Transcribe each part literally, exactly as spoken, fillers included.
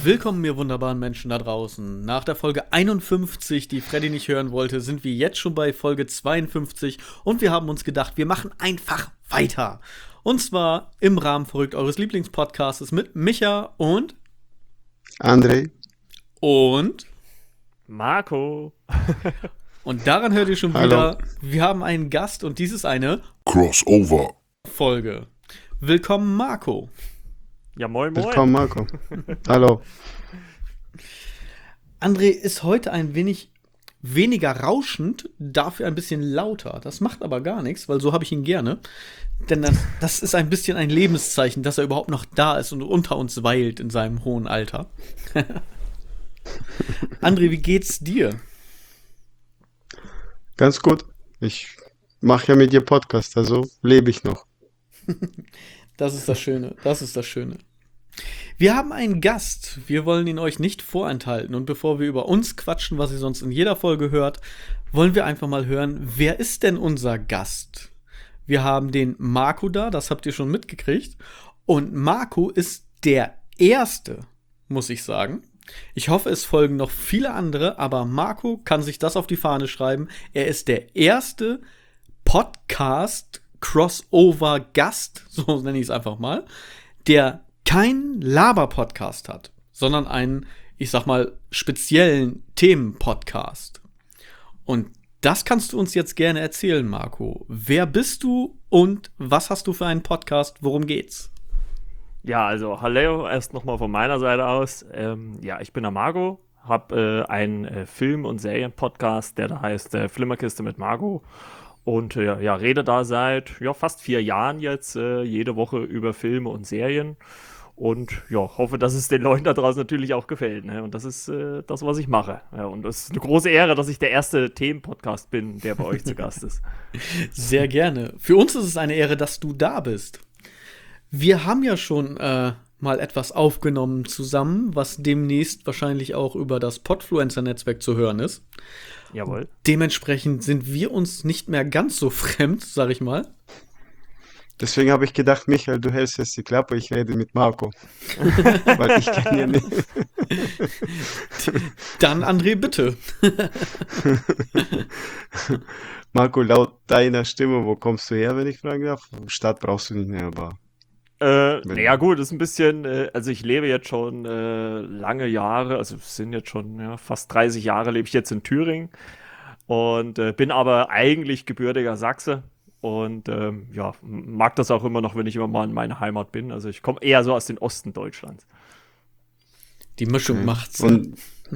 Willkommen, ihr wunderbaren Menschen da draußen. Nach der Folge einundfünfzig, die Freddy nicht hören wollte, sind wir jetzt schon bei Folge zweiundfünfzig und wir haben uns gedacht, wir machen einfach weiter. Und zwar im Rahmen verrückt eures Lieblingspodcasts mit Micha und André und Marco. Und daran hört ihr schon Hallo. wieder, wir haben einen Gast und dies ist eine Crossover-Folge. Willkommen, Marco. Ja, moin, moin. Willkommen, Marco. Hallo. André ist heute ein wenig weniger rauschend, dafür ein bisschen lauter. Das macht aber gar nichts, weil so habe ich ihn gerne. Denn das, das ist ein bisschen ein Lebenszeichen, dass er überhaupt noch da ist und unter uns weilt in seinem hohen Alter. André, wie geht's dir? Ganz gut. Ich mache ja mit dir Podcast, also lebe ich noch. Das ist das Schöne, das ist das Schöne. Wir haben einen Gast, wir wollen ihn euch nicht vorenthalten. Und bevor wir über uns quatschen, was ihr sonst in jeder Folge hört, wollen wir einfach mal hören, wer ist denn unser Gast? Wir haben den Marco da, das habt ihr schon mitgekriegt. Und Marco ist der Erste, muss ich sagen. Ich hoffe, es folgen noch viele andere, aber Marco kann sich das auf die Fahne schreiben. Er ist der erste Podcast-Crossover-Gast, so nenne ich es einfach mal, der keinen Laber-Podcast hat, sondern einen, ich sag mal, speziellen Themen-Podcast. Und das kannst du uns jetzt gerne erzählen, Marco. Wer bist du und was hast du für einen Podcast? Worum geht's? Ja, also hallo, erst nochmal von meiner Seite aus. Ähm, ja, ich bin der Marco, habe äh, einen äh, Film- und Serien-Podcast, der da heißt äh, Flimmerkiste mit Marco. Und äh, ja, rede da seit ja, fast vier Jahren jetzt äh, jede Woche über Filme und Serien. Und ja, hoffe, dass es den Leuten da draußen natürlich auch gefällt. Ne? Und das ist äh, das, was ich mache. Ja, und es ist eine große Ehre, dass ich der erste Themen-Podcast bin, der bei euch zu Gast ist. Sehr gerne. Für uns ist es eine Ehre, dass du da bist. Wir haben ja schon äh, mal etwas aufgenommen zusammen, was demnächst wahrscheinlich auch über das Podfluencer-Netzwerk zu hören ist. Jawohl. Dementsprechend sind wir uns nicht mehr ganz so fremd, sag ich mal. Deswegen habe ich gedacht, Michael, du hältst jetzt die Klappe, ich rede mit Marco. Weil ich kenne ja nicht. Dann, André, bitte. Marco, laut deiner Stimme, wo kommst du her, wenn ich fragen darf? Stadt brauchst du nicht mehr, aber Äh, Wenn- naja gut, ist ein bisschen, äh, also ich lebe jetzt schon äh, lange Jahre, also es sind jetzt schon ja, fast dreißig Jahre lebe ich jetzt in Thüringen und äh, bin aber eigentlich gebürtiger Sachse und ähm, ja, m- mag das auch immer noch, wenn ich immer mal in meiner Heimat bin. Also ich komme eher so aus dem Osten Deutschlands. Die Mischung macht's. Und,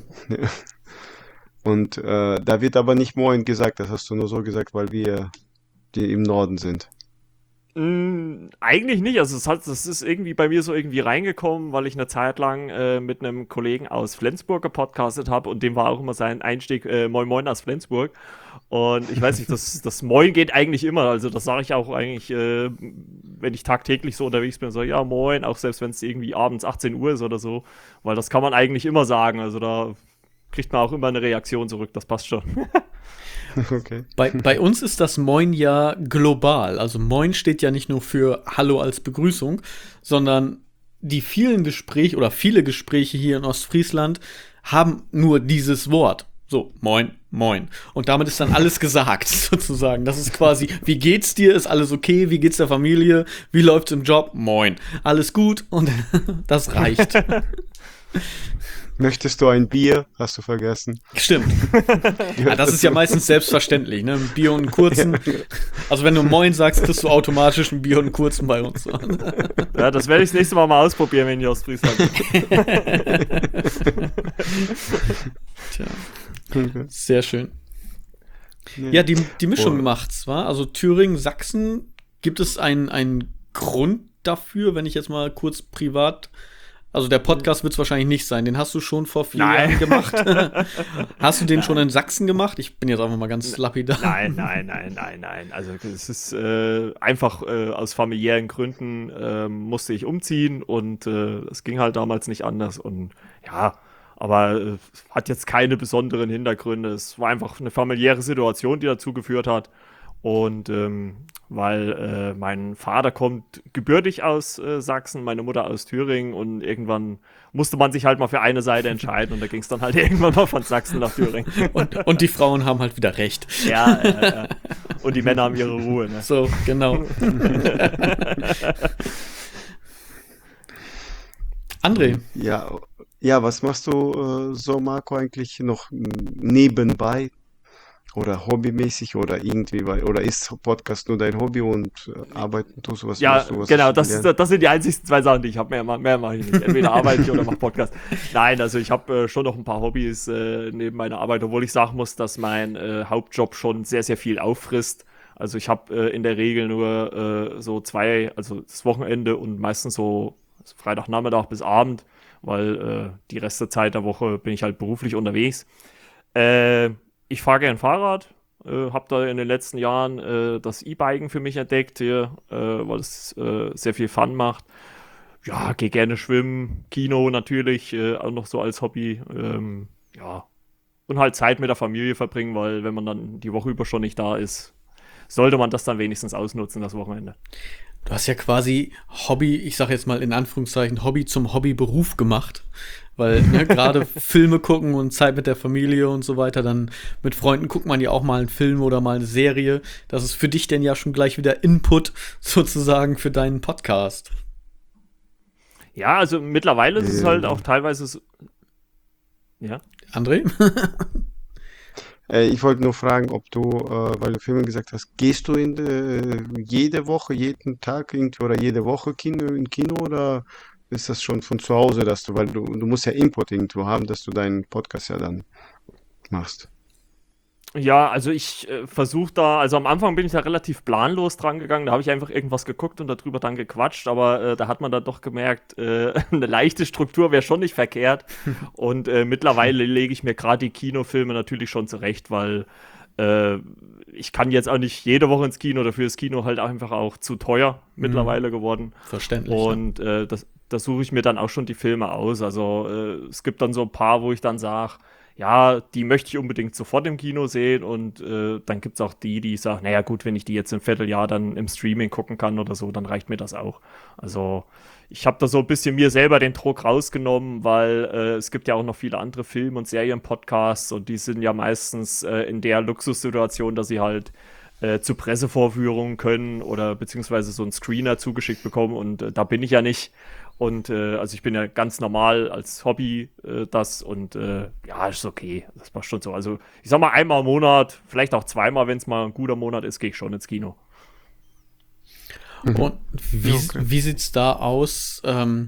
und äh, da wird aber nicht Moin gesagt, das hast du nur so gesagt, weil wir die im Norden sind. Mm, eigentlich nicht, also es hat, das ist irgendwie bei mir so irgendwie reingekommen, weil ich eine Zeit lang äh, mit einem Kollegen aus Flensburg gepodcastet habe und dem war auch immer sein Einstieg äh, Moin Moin aus Flensburg und ich weiß nicht, das, das Moin geht eigentlich immer, also das sage ich auch eigentlich, äh, wenn ich tagtäglich so unterwegs bin, so ja Moin, auch selbst wenn es irgendwie abends achtzehn Uhr ist oder so, weil das kann man eigentlich immer sagen, also da kriegt man auch immer eine Reaktion zurück, das passt schon. Okay. Bei, bei uns ist das Moin ja global. Also Moin steht ja nicht nur für Hallo als Begrüßung, sondern die vielen Gespräche oder viele Gespräche hier in Ostfriesland haben nur dieses Wort. So, Moin, Moin. Und damit ist dann alles gesagt, sozusagen. Das ist quasi, wie geht's dir? Ist alles okay? Wie geht's der Familie? Wie läuft's im Job? Moin. Alles gut? Und das reicht. Möchtest du ein Bier? Hast du vergessen. Stimmt. Ja, das ist ja meistens selbstverständlich, ne? Ein Bier und einen kurzen. Also wenn du Moin sagst, kriegst du automatisch ein Bier und einen kurzen bei uns. Ja, das werde ich das nächste Mal mal ausprobieren, wenn ich aus Friesland bin. Tja, Okay. sehr schön. Ja, die, die Mischung Oh. macht's, wa? Also Thüringen, Sachsen, gibt es einen, einen Grund dafür, wenn ich jetzt mal kurz privat. Also der Podcast wird es wahrscheinlich nicht sein. Den hast du schon vor vier Nein. Jahren gemacht. Hast du den schon in Sachsen gemacht? Ich bin jetzt einfach mal ganz lapidar. Nein, nein, nein, nein, nein. Also es ist äh, einfach äh, aus familiären Gründen äh, musste ich umziehen und äh, es ging halt damals nicht anders. Und ja, aber äh, hat jetzt keine besonderen Hintergründe. Es war einfach eine familiäre Situation, die dazu geführt hat. Und ähm, weil äh, mein Vater kommt gebürtig aus äh, Sachsen, meine Mutter aus Thüringen und irgendwann musste man sich halt mal für eine Seite entscheiden und da ging es dann halt irgendwann mal von Sachsen nach Thüringen. Und, und die Frauen haben halt wieder recht. Ja, äh, äh. Und die Männer haben ihre Ruhe. Ne? So, genau. André. Ja, ja, was machst du äh, so, Marco, eigentlich noch nebenbei? Oder hobbymäßig oder irgendwie, weil, oder ist Podcast nur dein Hobby und äh, arbeiten tust du was? Ja, du, was genau, hast du das, gelernt? ist, das sind die einzigsten zwei Sachen, die ich habe. Mehr, ma- mehr mache ich nicht. Entweder arbeite ich oder mache Podcast. Nein, also ich habe äh, schon noch ein paar Hobbys äh, neben meiner Arbeit, obwohl ich sagen muss, dass mein äh, Hauptjob schon sehr, sehr viel auffrisst. Also ich habe äh, in der Regel nur äh, so zwei, also das Wochenende und meistens so Freitagnachmittag bis Abend, weil äh, die Rest der Zeit der Woche bin ich halt beruflich unterwegs. Äh, Ich fahre gern Fahrrad, äh, habe da in den letzten Jahren äh, das E-Biken für mich entdeckt hier, äh, weil es äh, sehr viel Fun macht. Ja, gehe gerne schwimmen, Kino natürlich, äh, auch noch so als Hobby. Ähm, ja, und halt Zeit mit der Familie verbringen, weil wenn man dann die Woche über schon nicht da ist, sollte man das dann wenigstens ausnutzen, das Wochenende. Du hast ja quasi Hobby, ich sag jetzt mal in Anführungszeichen, Hobby zum Hobbyberuf gemacht. Weil ne, gerade Filme gucken und Zeit mit der Familie und so weiter, dann mit Freunden guckt man ja auch mal einen Film oder mal eine Serie. Das ist für dich denn ja schon gleich wieder Input sozusagen für deinen Podcast. Ja, also mittlerweile ist es Ja. halt auch teilweise so, ja. André? Äh, ich wollte nur fragen, ob du, äh, weil du vorhin gesagt hast, gehst du in äh, jede Woche, jeden Tag irgendwie oder jede Woche Kino, in Kino oder ist das schon von zu Hause, dass du, weil du, du musst ja Input irgendwo haben, dass du deinen Podcast ja dann machst. Ja, also ich äh, versuche da, also am Anfang bin ich da relativ planlos dran gegangen, da habe ich einfach irgendwas geguckt und darüber dann gequatscht, aber äh, da hat man dann doch gemerkt, äh, eine leichte Struktur wäre schon nicht verkehrt und äh, mittlerweile lege ich mir gerade die Kinofilme natürlich schon zurecht, weil äh, ich kann jetzt auch nicht jede Woche ins Kino, dafür ist Kino halt einfach auch zu teuer mittlerweile geworden. Verständlich. Ja. Und äh, das, das suche ich mir dann auch schon die Filme aus. Also äh, es gibt dann so ein paar, wo ich dann sage, ja, die möchte ich unbedingt sofort im Kino sehen. Und äh, dann gibt es auch die, die sagen, naja gut, wenn ich die jetzt im Vierteljahr dann im Streaming gucken kann oder so, dann reicht mir das auch. Also ich habe da so ein bisschen mir selber den Druck rausgenommen, weil äh, es gibt ja auch noch viele andere Film- und Serienpodcasts und die sind ja meistens äh, in der Luxussituation, dass sie halt äh, zu Pressevorführungen können oder beziehungsweise so einen Screener zugeschickt bekommen und äh, da bin ich ja nicht. Und äh, also ich bin ja ganz normal als Hobby äh, das und äh, ja, ist okay. Das passt schon so. Also ich sag mal einmal im Monat, vielleicht auch zweimal, wenn es mal ein guter Monat ist, gehe ich schon ins Kino. Und wie, Okay. wie sieht's da aus? Ähm,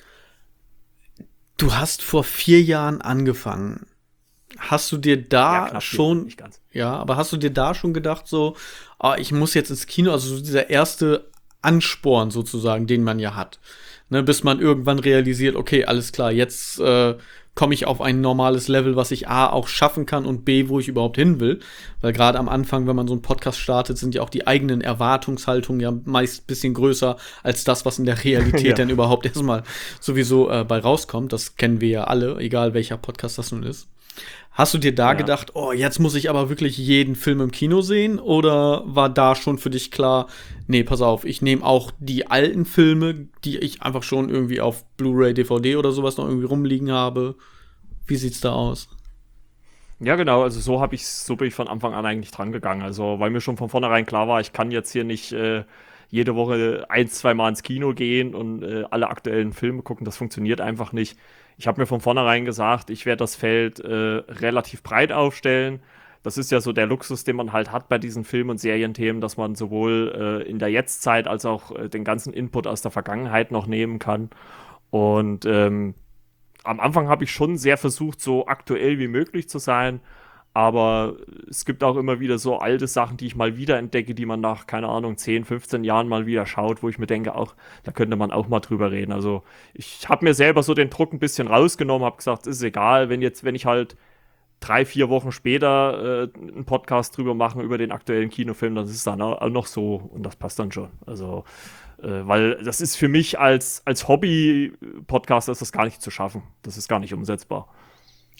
du hast vor vier Jahren angefangen. Hast du dir da knapp, schon, nicht ganz. ja, aber hast du dir da schon gedacht, so, ah, ich muss jetzt ins Kino, also so dieser erste Ansporn sozusagen, den man ja hat, ne, bis man irgendwann realisiert, okay, alles klar, jetzt äh, komme ich auf ein normales Level, was ich A auch schaffen kann und B, wo ich überhaupt hin will. Weil gerade am Anfang, wenn man so einen Podcast startet, sind ja auch die eigenen Erwartungshaltungen ja meist ein bisschen größer als das, was in der Realität Ja. dann überhaupt erstmal sowieso äh, bei rauskommt. Das kennen wir ja alle, egal welcher Podcast das nun ist. Hast du dir da Ja. gedacht, oh, jetzt muss ich aber wirklich jeden Film im Kino sehen? Oder war da schon für dich klar, nee, pass auf, ich nehme auch die alten Filme, die ich einfach schon irgendwie auf Blu-ray, D V D oder sowas noch irgendwie rumliegen habe? Wie sieht's da aus? Ja, genau, also so habe ich so bin ich von Anfang an eigentlich dran gegangen. Also, weil mir schon von vornherein klar war, ich kann jetzt hier nicht äh, jede Woche ein, zwei Mal ins Kino gehen und äh, alle aktuellen Filme gucken. Das funktioniert einfach nicht. Ich habe mir von vornherein gesagt, ich werde das Feld äh, relativ breit aufstellen. Das ist ja so der Luxus, den man halt hat bei diesen Film- und Serienthemen, dass man sowohl äh, in der Jetztzeit als auch äh, den ganzen Input aus der Vergangenheit noch nehmen kann. Und ähm, am Anfang habe ich schon sehr versucht, so aktuell wie möglich zu sein, aber es gibt auch immer wieder so alte Sachen, die ich mal wieder entdecke, die man nach, keine Ahnung, zehn, fünfzehn Jahren mal wieder schaut, wo ich mir denke, auch, da könnte man auch mal drüber reden. Also ich habe mir selber so den Druck ein bisschen rausgenommen, habe gesagt, ist egal, wenn jetzt, wenn ich halt drei, vier Wochen später äh, einen Podcast drüber machen über den aktuellen Kinofilm, dann ist es dann auch noch so und das passt dann schon. Also äh, weil das ist für mich als, als Hobby-Podcaster ist das gar nicht zu schaffen. Das ist gar nicht umsetzbar.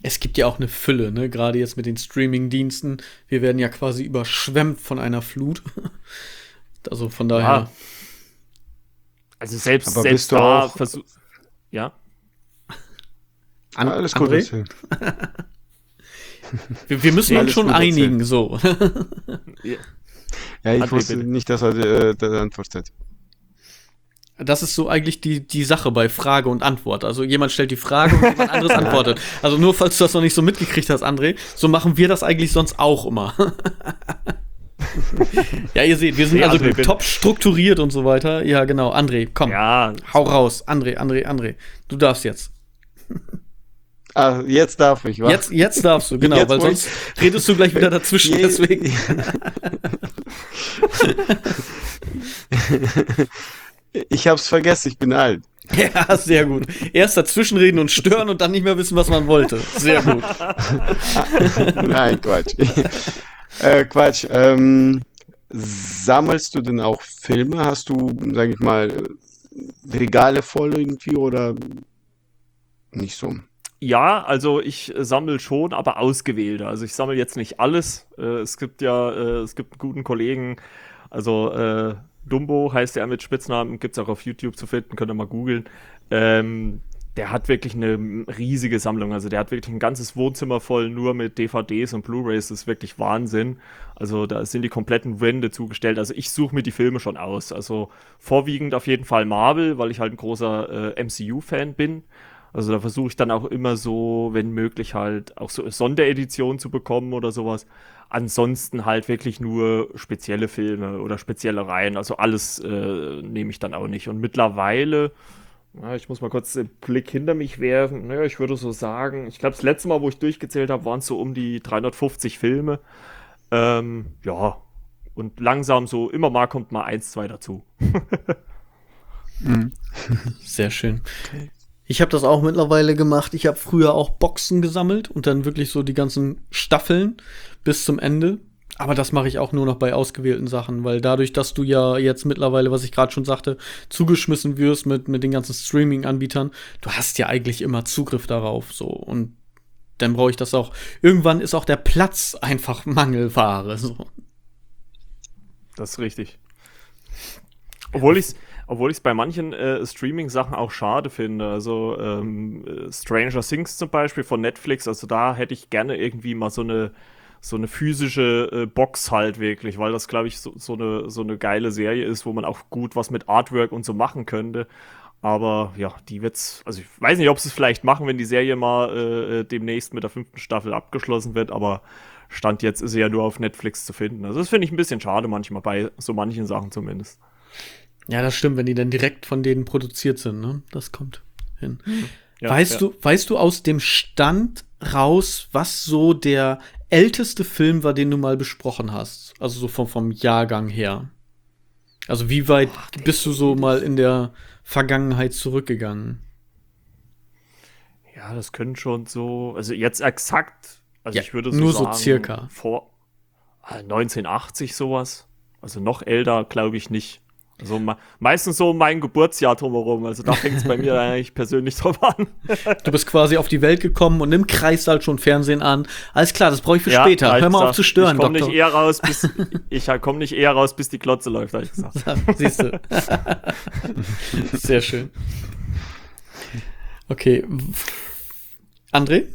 Es gibt ja auch eine Fülle, ne? Gerade jetzt mit den Streaming-Diensten. Wir werden ja quasi überschwemmt von einer Flut. Also von daher. Ja. Also selbst, Aber selbst bist du da auch- versuch. Ja. An Alles gut André? erzählen. Wir, wir müssen Nee, uns alles schon gut erzählt. einigen, so. Ja, ich André, wusste bitte. nicht, dass er äh, das antwortet. Das ist so eigentlich die, die Sache bei Frage und Antwort. Also jemand stellt die Frage und jemand anderes antwortet. Also nur falls du das noch nicht so mitgekriegt hast, André, so machen wir das eigentlich sonst auch immer. Ja, ihr seht, wir sind Nee, also André, bitte. top strukturiert und so weiter. Ja, genau. André, komm, Ja. hau raus. André, André, André. Du darfst jetzt. Ah, jetzt darf ich, wa? Jetzt, jetzt darfst du, genau, Jetzt, weil wo ich- sonst redest du gleich wieder dazwischen, Je- deswegen. Ich hab's vergessen, ich bin alt. Ja, sehr gut. Erst dazwischenreden und stören und dann nicht mehr wissen, was man wollte. Sehr gut. Nein, Quatsch. äh, Quatsch. Ähm, sammelst du denn auch Filme? Hast du, sag ich mal, Regale voll irgendwie oder nicht so? Ja, also ich äh, sammle schon, aber ausgewählte. Also ich sammle jetzt nicht alles. Äh, es gibt ja, äh, es gibt einen guten Kollegen, also äh, Dumbo heißt er mit Spitznamen, gibt es auch auf YouTube zu finden, könnt ihr mal googeln. Ähm, der hat wirklich eine riesige Sammlung. Also der hat wirklich ein ganzes Wohnzimmer voll nur mit D V Ds und Blu-rays. Das ist wirklich Wahnsinn. Also da sind die kompletten Wände zugestellt. Also ich suche mir die Filme schon aus. Also vorwiegend auf jeden Fall Marvel, weil ich halt ein großer äh, M C U-Fan bin. Also da versuche ich dann auch immer so, wenn möglich halt auch so Sondereditionen zu bekommen oder sowas. Ansonsten halt wirklich nur spezielle Filme oder spezielle Reihen. Also alles äh, nehme ich dann auch nicht. Und mittlerweile, na, ich muss mal kurz den Blick hinter mich werfen. Naja, ich würde so sagen, ich glaube, das letzte Mal, wo ich durchgezählt habe, waren es so um die dreihundertfünfzig Filme. Ähm, ja, und langsam so, immer mal kommt mal eins, zwei dazu. Sehr schön. Ich habe das auch mittlerweile gemacht. Ich habe früher auch Boxen gesammelt und dann wirklich so die ganzen Staffeln bis zum Ende. Aber das mache ich auch nur noch bei ausgewählten Sachen, weil dadurch, dass du ja jetzt mittlerweile, was ich gerade schon sagte, zugeschmissen wirst mit, mit den ganzen Streaming-Anbietern, du hast ja eigentlich immer Zugriff darauf. So. Und dann brauche ich das auch. Irgendwann ist auch der Platz einfach Mangelware. So. Das ist richtig. Obwohl ich es obwohl ich's bei manchen äh, Streaming-Sachen auch schade finde. Also ähm, äh, Stranger Things zum Beispiel von Netflix, also da hätte ich gerne irgendwie mal so eine so eine physische äh, Box halt wirklich, weil das, glaube ich, so, so, eine, so eine geile Serie ist, wo man auch gut was mit Artwork und so machen könnte. Aber ja, die wird's, also ich weiß nicht, ob sie es vielleicht machen, wenn die Serie mal äh, demnächst mit der fünften Staffel abgeschlossen wird, aber Stand jetzt ist sie ja nur auf Netflix zu finden. Also das finde ich ein bisschen schade manchmal, bei so manchen Sachen zumindest. Ja, das stimmt, wenn die dann direkt von denen produziert sind, ne? Das kommt hin. Ja, weißt ja. du, weißt du aus dem Stand raus, was so der älteste Film war, den du mal besprochen hast? Also so vom, vom Jahrgang her. Also wie weit bist du so mal in der Vergangenheit zurückgegangen? Ja, das können schon so, also jetzt exakt, also Ja, ich würde so nur so sagen, circa. vor äh, neunzehnhundertachtzig sowas. Also noch älter, glaube ich nicht. Also me meistens so mein Geburtsjahr drumherum. Also da fängt es bei mir eigentlich persönlich drauf an. Du bist quasi auf die Welt gekommen und im Kreissaal schon Fernsehen an. Alles klar, das brauche ich für Ja, später. hab ich Hör mal auf gesagt, zu stören, Ich komme Doktor. nicht eher raus, bis ich komme nicht eher raus, bis die Glotze läuft, habe ich gesagt. Siehst du. Sehr schön. Okay. André?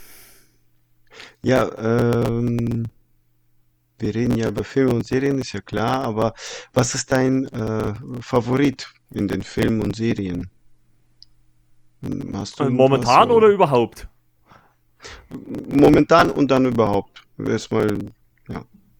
Ja, ähm, wir reden ja über Filme und Serien, ist ja klar, aber was ist dein äh, Favorit in den Filmen und Serien? Hast du Äh, irgendwas, Momentan oder überhaupt? Momentan und dann überhaupt? Erstmal, ja.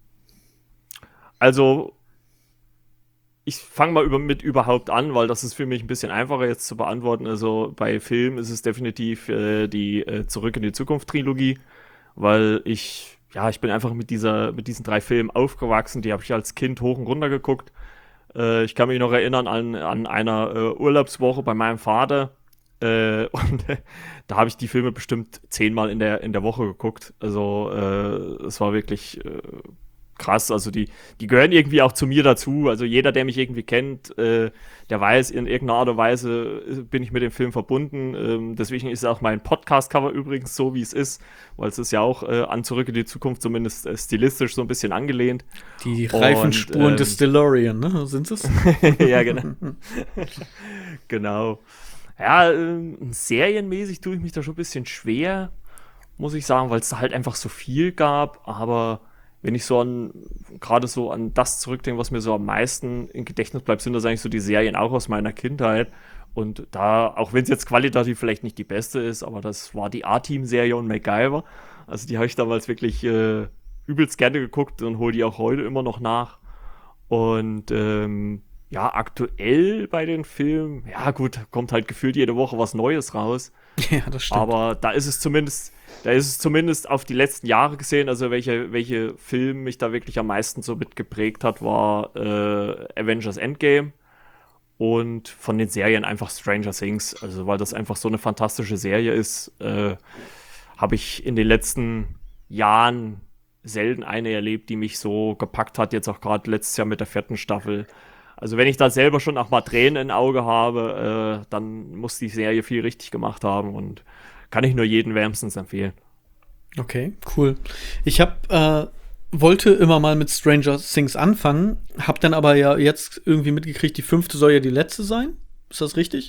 Also, ich fange mal über, mit überhaupt an, weil das ist für mich ein bisschen einfacher jetzt zu beantworten. Also bei Film ist es definitiv äh, die äh, Zurück in die Zukunft Trilogie, weil ich, ja, ich bin einfach mit dieser, mit diesen drei Filmen aufgewachsen. Die habe ich als Kind hoch und runter geguckt. Äh, ich kann mich noch erinnern an, an einer äh, Urlaubswoche bei meinem Vater. Äh, und äh, da habe ich die Filme bestimmt zehnmal in der, in der Woche geguckt. Also äh, es war wirklich äh, krass. Also die, die gehören irgendwie auch zu mir dazu. Also jeder, der mich irgendwie kennt, äh, der weiß, in irgendeiner Art und Weise bin ich mit dem Film verbunden. Ähm, deswegen ist auch mein Podcast-Cover übrigens so, wie es ist, weil es ist ja auch äh, an Zurück in die Zukunft zumindest äh, stilistisch so ein bisschen angelehnt. Die Reifenspuren ähm, des DeLorean, ne? Sind es? Ja, genau. Genau. Ja, äh, serienmäßig tue ich mich da schon ein bisschen schwer, muss ich sagen, weil es da halt einfach so viel gab, aber wenn ich so an, gerade so an das zurückdenke, was mir so am meisten im Gedächtnis bleibt, sind das eigentlich so die Serien auch aus meiner Kindheit. Und da, auch wenn es jetzt qualitativ vielleicht nicht die beste ist, aber das war die A-Team-Serie und MacGyver. Also die habe ich damals wirklich äh, übelst gerne geguckt und hole die auch heute immer noch nach. Und ähm, ja, aktuell bei den Filmen, ja gut, kommt halt gefühlt jede Woche was Neues raus. Ja, das stimmt. Aber da ist es zumindest, da ist es zumindest auf die letzten Jahre gesehen, also welche, welche Film mich da wirklich am meisten so mitgeprägt hat, war äh, Avengers Endgame und von den Serien einfach Stranger Things. Also weil das einfach so eine fantastische Serie ist, äh, habe ich in den letzten Jahren selten eine erlebt, die mich so gepackt hat, jetzt auch gerade letztes Jahr mit der vierten Staffel. Also wenn ich da selber schon auch mal Tränen im Auge habe, äh, dann muss die Serie viel richtig gemacht haben und kann ich nur jedem wärmstens empfehlen. Okay, cool. Ich hab, äh, wollte immer mal mit Stranger Things anfangen, hab dann aber ja jetzt irgendwie mitgekriegt, die fünfte soll ja die letzte sein. Ist das richtig?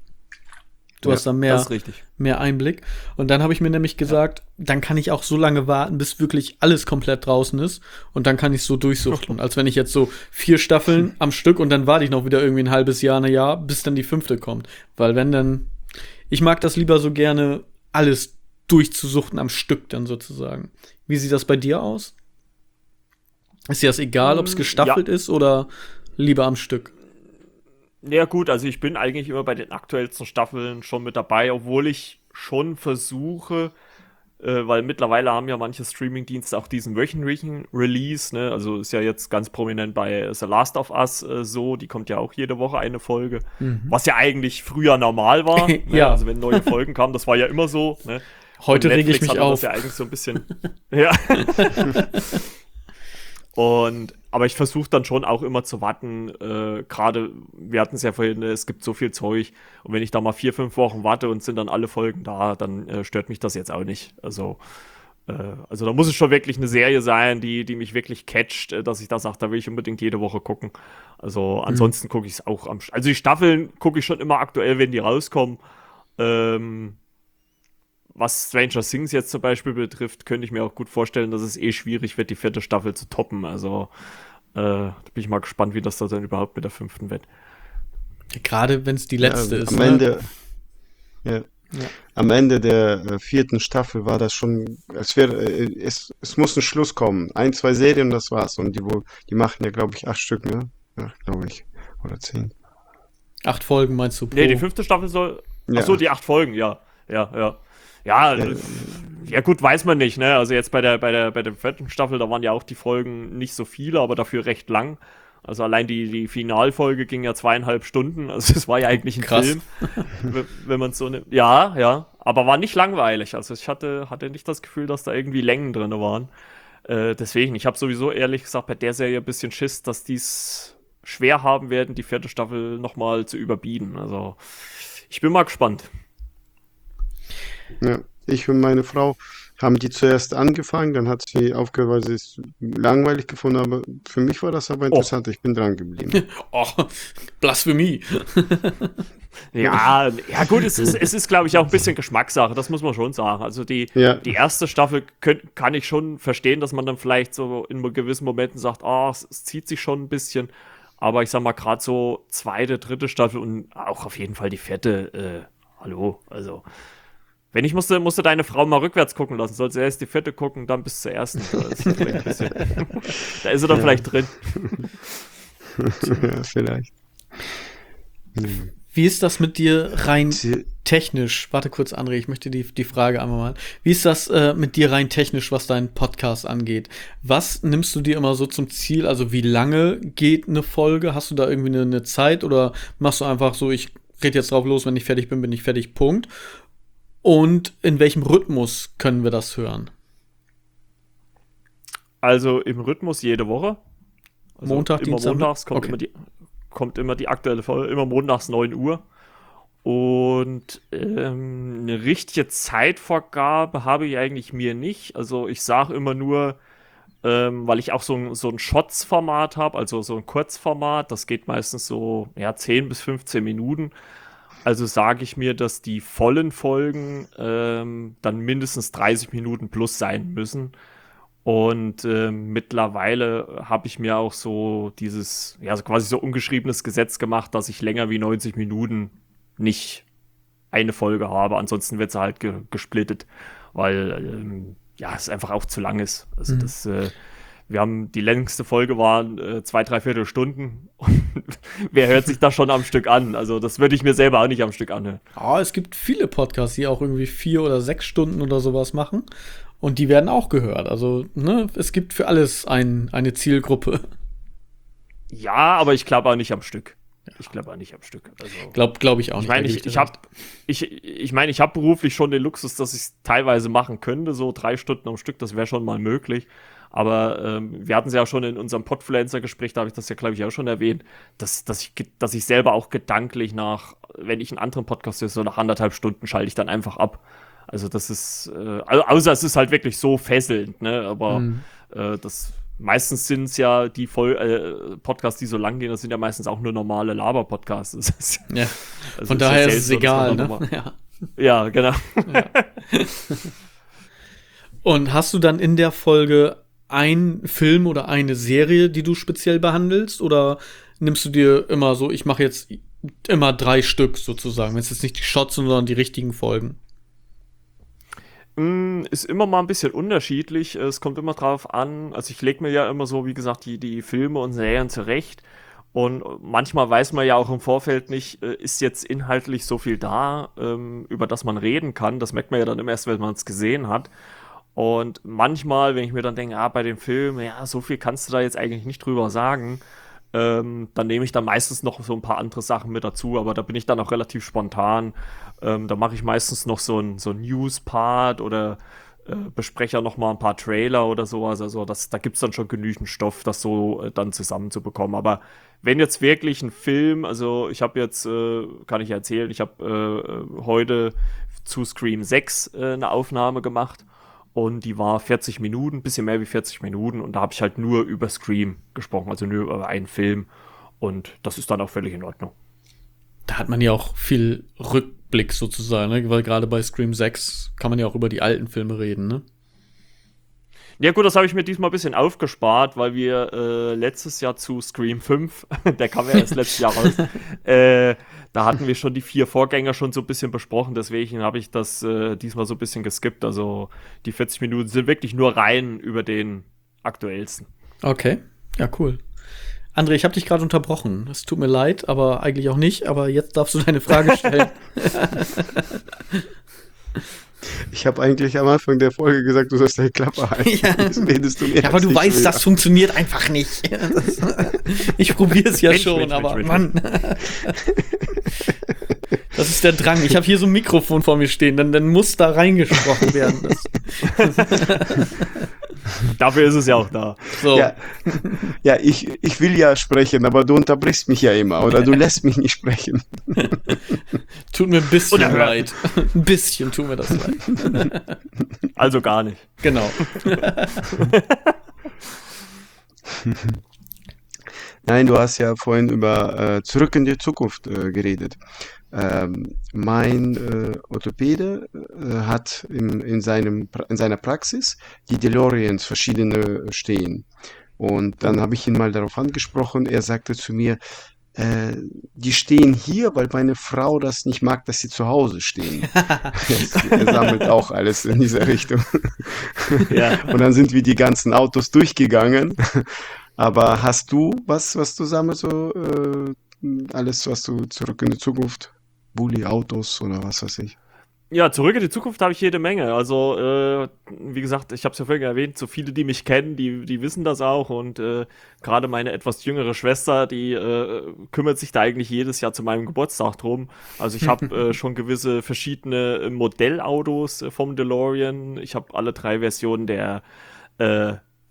Du Ja, hast da mehr, das ist richtig. mehr Einblick. Und dann habe ich mir nämlich gesagt, ja. dann kann ich auch so lange warten, bis wirklich alles komplett draußen ist. Und dann kann ich so durchsuchten. Als wenn ich jetzt so vier Staffeln am Stück und dann warte ich noch wieder irgendwie ein halbes Jahr, ein Jahr, bis dann die fünfte kommt. Weil wenn dann, ich mag das lieber so gerne, alles durchzusuchten am Stück dann sozusagen. Wie sieht das bei dir aus? Ist dir das egal, ob es gestaffelt ja. ist oder lieber am Stück? Ja gut, also ich bin eigentlich immer bei den aktuellsten Staffeln schon mit dabei, obwohl ich schon versuche, äh, weil mittlerweile haben ja manche Streamingdienste auch diesen wöchentlichen Release, ne? Also ist ja jetzt ganz prominent bei The Last of Us äh, so, die kommt ja auch jede Woche eine Folge, mhm. was ja eigentlich früher normal war, ne? Ja. Also wenn neue Folgen kamen, das war ja immer so, ne? Heute rege ich mich auf. Das ja eigentlich so ein bisschen, ja. Und, aber ich versuche dann schon auch immer zu warten, äh, gerade, wir hatten es ja vorhin, es gibt so viel Zeug und wenn ich da mal vier, fünf Wochen warte und sind dann alle Folgen da, dann äh, stört mich das jetzt auch nicht. Also, äh, also da muss es schon wirklich eine Serie sein, die, die mich wirklich catcht, äh, dass ich da sage, da will ich unbedingt jede Woche gucken. Also ansonsten mhm. gucke ich es auch am, also die Staffeln gucke ich schon immer aktuell, wenn die rauskommen. Ähm, Was Stranger Things jetzt zum Beispiel betrifft, könnte ich mir auch gut vorstellen, dass es eh schwierig wird, die vierte Staffel zu toppen. Also äh, da bin ich mal gespannt, wie das da dann überhaupt mit der fünften wird. Gerade wenn es die letzte ja, ist. Am ne? Ende, ja. Ja. Am Ende der äh, vierten Staffel war das schon, als wäre äh, es, es muss ein Schluss kommen. Ein, zwei Serien, das war's. Und die, wo, die machen ja, glaube ich, acht Stück, ne? Ja, glaube ich. Oder zehn. Acht Folgen meinst du? Pro? Nee, die fünfte Staffel soll. Ja. Achso, die acht Folgen, ja. Ja, ja. Ja, ja, ja, gut, weiß man nicht, ne? Also jetzt bei der, bei der, bei der vierten Staffel, da waren ja auch die Folgen nicht so viele, aber dafür recht lang. Also allein die, die Finalfolge ging ja zweieinhalb Stunden, also es war ja eigentlich ein Krass. Film, wenn, wenn man so nimmt. Ja, ja, aber war nicht langweilig. Also ich hatte, hatte nicht das Gefühl, dass da irgendwie Längen drin waren. Äh, deswegen, ich habe sowieso ehrlich gesagt bei der Serie ein bisschen Schiss, dass die es schwer haben werden, die vierte Staffel nochmal zu überbieten. Also ich bin mal gespannt. Ja, ich und meine Frau haben die zuerst angefangen, dann hat sie aufgehört, weil sie es langweilig gefunden hat, aber für mich war das aber interessant, oh. Ich bin dran geblieben. Oh, Blasphemie. Ja, ja gut, es ist, es ist glaube ich, auch ein bisschen Geschmackssache, das muss man schon sagen. Also die, ja. die erste Staffel könnt, kann ich schon verstehen, dass man dann vielleicht so in gewissen Momenten sagt, oh, es, es zieht sich schon ein bisschen, aber ich sag mal, gerade so zweite, dritte Staffel und auch auf jeden Fall die vierte, äh, hallo, also wenn ich musste, musste deine Frau mal rückwärts gucken lassen, soll sie erst die vierte gucken, dann bis zur ersten. Da ist, ein bisschen, da ist sie dann ja. vielleicht drin. Ja, vielleicht. Hm. Wie ist das mit dir rein technisch? Warte kurz, André, ich möchte die, die Frage einmal mal. Wie ist das äh, mit dir rein technisch, was deinen Podcast angeht? Was nimmst du dir immer so zum Ziel? Also wie lange geht eine Folge? Hast du da irgendwie eine, eine Zeit oder machst du einfach so, ich rede jetzt drauf los, wenn ich fertig bin, bin ich fertig, Punkt? Und in welchem Rhythmus können wir das hören? Also im Rhythmus jede Woche. Also Montag, immer Dienstag? montags kommt, Okay. immer die, kommt immer die aktuelle Folge, immer montags neun Uhr. Und ähm, eine richtige Zeitvorgabe habe ich eigentlich mir nicht. Also ich sage immer nur, ähm, weil ich auch so ein, so ein Shots-Format habe, also so ein Kurzformat, das geht meistens so ja, zehn bis fünfzehn Minuten. Also sage ich mir, dass die vollen Folgen ähm, dann mindestens dreißig Minuten plus sein müssen. Und ähm, mittlerweile habe ich mir auch so dieses, ja, so quasi so ungeschriebenes Gesetz gemacht, dass ich länger wie neunzig Minuten nicht eine Folge habe. Ansonsten wird sie halt ge gesplittet, weil ähm, ja, es einfach auch zu lang ist. Also Mhm. das, äh, wir haben, die längste Folge waren äh, zwei, drei Viertelstunden. Und wer hört sich das schon am Stück an? Also das würde ich mir selber auch nicht am Stück anhören. Ja, es gibt viele Podcasts, die auch irgendwie vier oder sechs Stunden oder sowas machen. Und die werden auch gehört. Also, ne, es gibt für alles ein, eine Zielgruppe. Ja, aber ich glaube auch nicht am Stück. Ich glaube auch nicht am Stück. Also, Glaub, glaub ich auch ich nicht. meine, da geb ich, dir ich recht. habe ich, ich mein, ich hab beruflich schon den Luxus, dass ich es teilweise machen könnte, so drei Stunden am Stück, das wäre schon mal möglich. Aber ähm, wir hatten es ja auch schon in unserem Podfluencer-Gespräch, da habe ich das ja, glaube ich, auch schon erwähnt, dass, dass, ich, ge- dass ich selber auch gedanklich nach, wenn ich einen anderen Podcast höre, so nach anderthalb Stunden schalte ich dann einfach ab. Also das ist, äh, also, außer es ist halt wirklich so fesselnd, ne? Aber Mhm. äh, das meistens sind es ja die Voll äh, Podcasts, die so lang gehen, das sind ja meistens auch nur normale Laber-Podcasts. Das ist- Ja. also Von ist ja daher ist selten es so, dass man egal, dann ne? noch mal- Ja. Ja, genau. Und hast du dann in der Folge einen Film oder eine Serie, die du speziell behandelst? Oder nimmst du dir immer so, ich mache jetzt immer drei Stück sozusagen, wenn es jetzt nicht die Shots sind, sondern die richtigen Folgen? Mm, Ist immer mal ein bisschen unterschiedlich. Es kommt immer drauf an. Also ich lege mir ja immer so, wie gesagt, die, die Filme und Serien zurecht. Und manchmal weiß man ja auch im Vorfeld nicht, äh, ist jetzt inhaltlich so viel da, ähm, über das man reden kann. Das merkt man ja dann immer erst, wenn man es gesehen hat. Und manchmal, wenn ich mir dann denke, ah, bei dem Film, ja, so viel kannst du da jetzt eigentlich nicht drüber sagen, ähm, dann nehme ich dann meistens noch so ein paar andere Sachen mit dazu, aber da bin ich dann auch relativ spontan. Ähm, da mache ich meistens noch so ein, so ein News-Part oder äh, bespreche ja noch mal ein paar Trailer oder sowas. Also das, da gibt es dann schon genügend Stoff, das so äh, dann zusammenzubekommen. Aber wenn jetzt wirklich ein Film, also ich habe jetzt, äh, kann ich erzählen, ich habe äh, heute zu Scream sechs äh, eine Aufnahme gemacht. Und die war vierzig Minuten, ein bisschen mehr wie vierzig Minuten. Und da habe ich halt nur über Scream gesprochen, also nur über einen Film. Und das ist dann auch völlig in Ordnung. Da hat man ja auch viel Rückblick sozusagen, ne? Weil gerade bei Scream sechs kann man ja auch über die alten Filme reden, ne? Ja gut, das habe ich mir diesmal ein bisschen aufgespart, weil wir äh, letztes Jahr zu Scream fünf, der kam ja erst letztes Jahr raus, äh, da hatten wir schon die vier Vorgänger schon so ein bisschen besprochen, deswegen habe ich das äh, diesmal so ein bisschen geskippt. Also die vierzig Minuten sind wirklich nur rein über den aktuellsten. Okay, ja, cool. André, ich habe dich gerade unterbrochen. Es tut mir leid, aber eigentlich auch nicht. Aber jetzt darfst du deine Frage stellen. Ich habe eigentlich am Anfang der Folge gesagt, du sollst deine Klappe halten. Ja. Jetzt redest du mir Ja, aber jetzt du nicht weißt, wieder. das funktioniert einfach nicht. Das, ich probiere es ja Mensch, schon, Mensch, aber Mensch, Mann. Das ist der Drang. Ich habe hier so ein Mikrofon vor mir stehen, dann, dann muss da reingesprochen werden. Das, Dafür ist es ja auch da. so. Ja, ja ich, ich will ja sprechen, aber du unterbrichst mich ja immer oder du lässt mich nicht sprechen. Tut mir ein bisschen Unerhört. leid. Ein bisschen tut mir das leid. Also gar nicht. Genau. Nein, du hast ja vorhin über äh, Zurück in die Zukunft äh, geredet. Ähm, mein äh, Orthopäde äh, hat im, in, seinem, Pra- in seiner Praxis die DeLoreans verschiedene stehen. Und dann habe ich ihn mal darauf angesprochen. Er sagte zu mir, äh, die stehen hier, weil meine Frau das nicht mag, dass sie zu Hause stehen. Er sammelt auch alles in dieser Richtung. Ja. Und dann sind wir die ganzen Autos durchgegangen. Aber hast du was, was du sammelst, so äh, alles, was du zurück in die Zukunft, Bulli, Autos oder was weiß ich? Ja, zurück in die Zukunft habe ich jede Menge. Also, äh, wie gesagt, ich habe es ja vorhin erwähnt, so viele, die mich kennen, die, die wissen das auch. Und äh, gerade meine etwas jüngere Schwester, die äh, kümmert sich da eigentlich jedes Jahr zu meinem Geburtstag drum. Also ich habe äh, schon gewisse verschiedene äh, Modellautos äh, vom DeLorean. Ich habe alle drei Versionen der äh,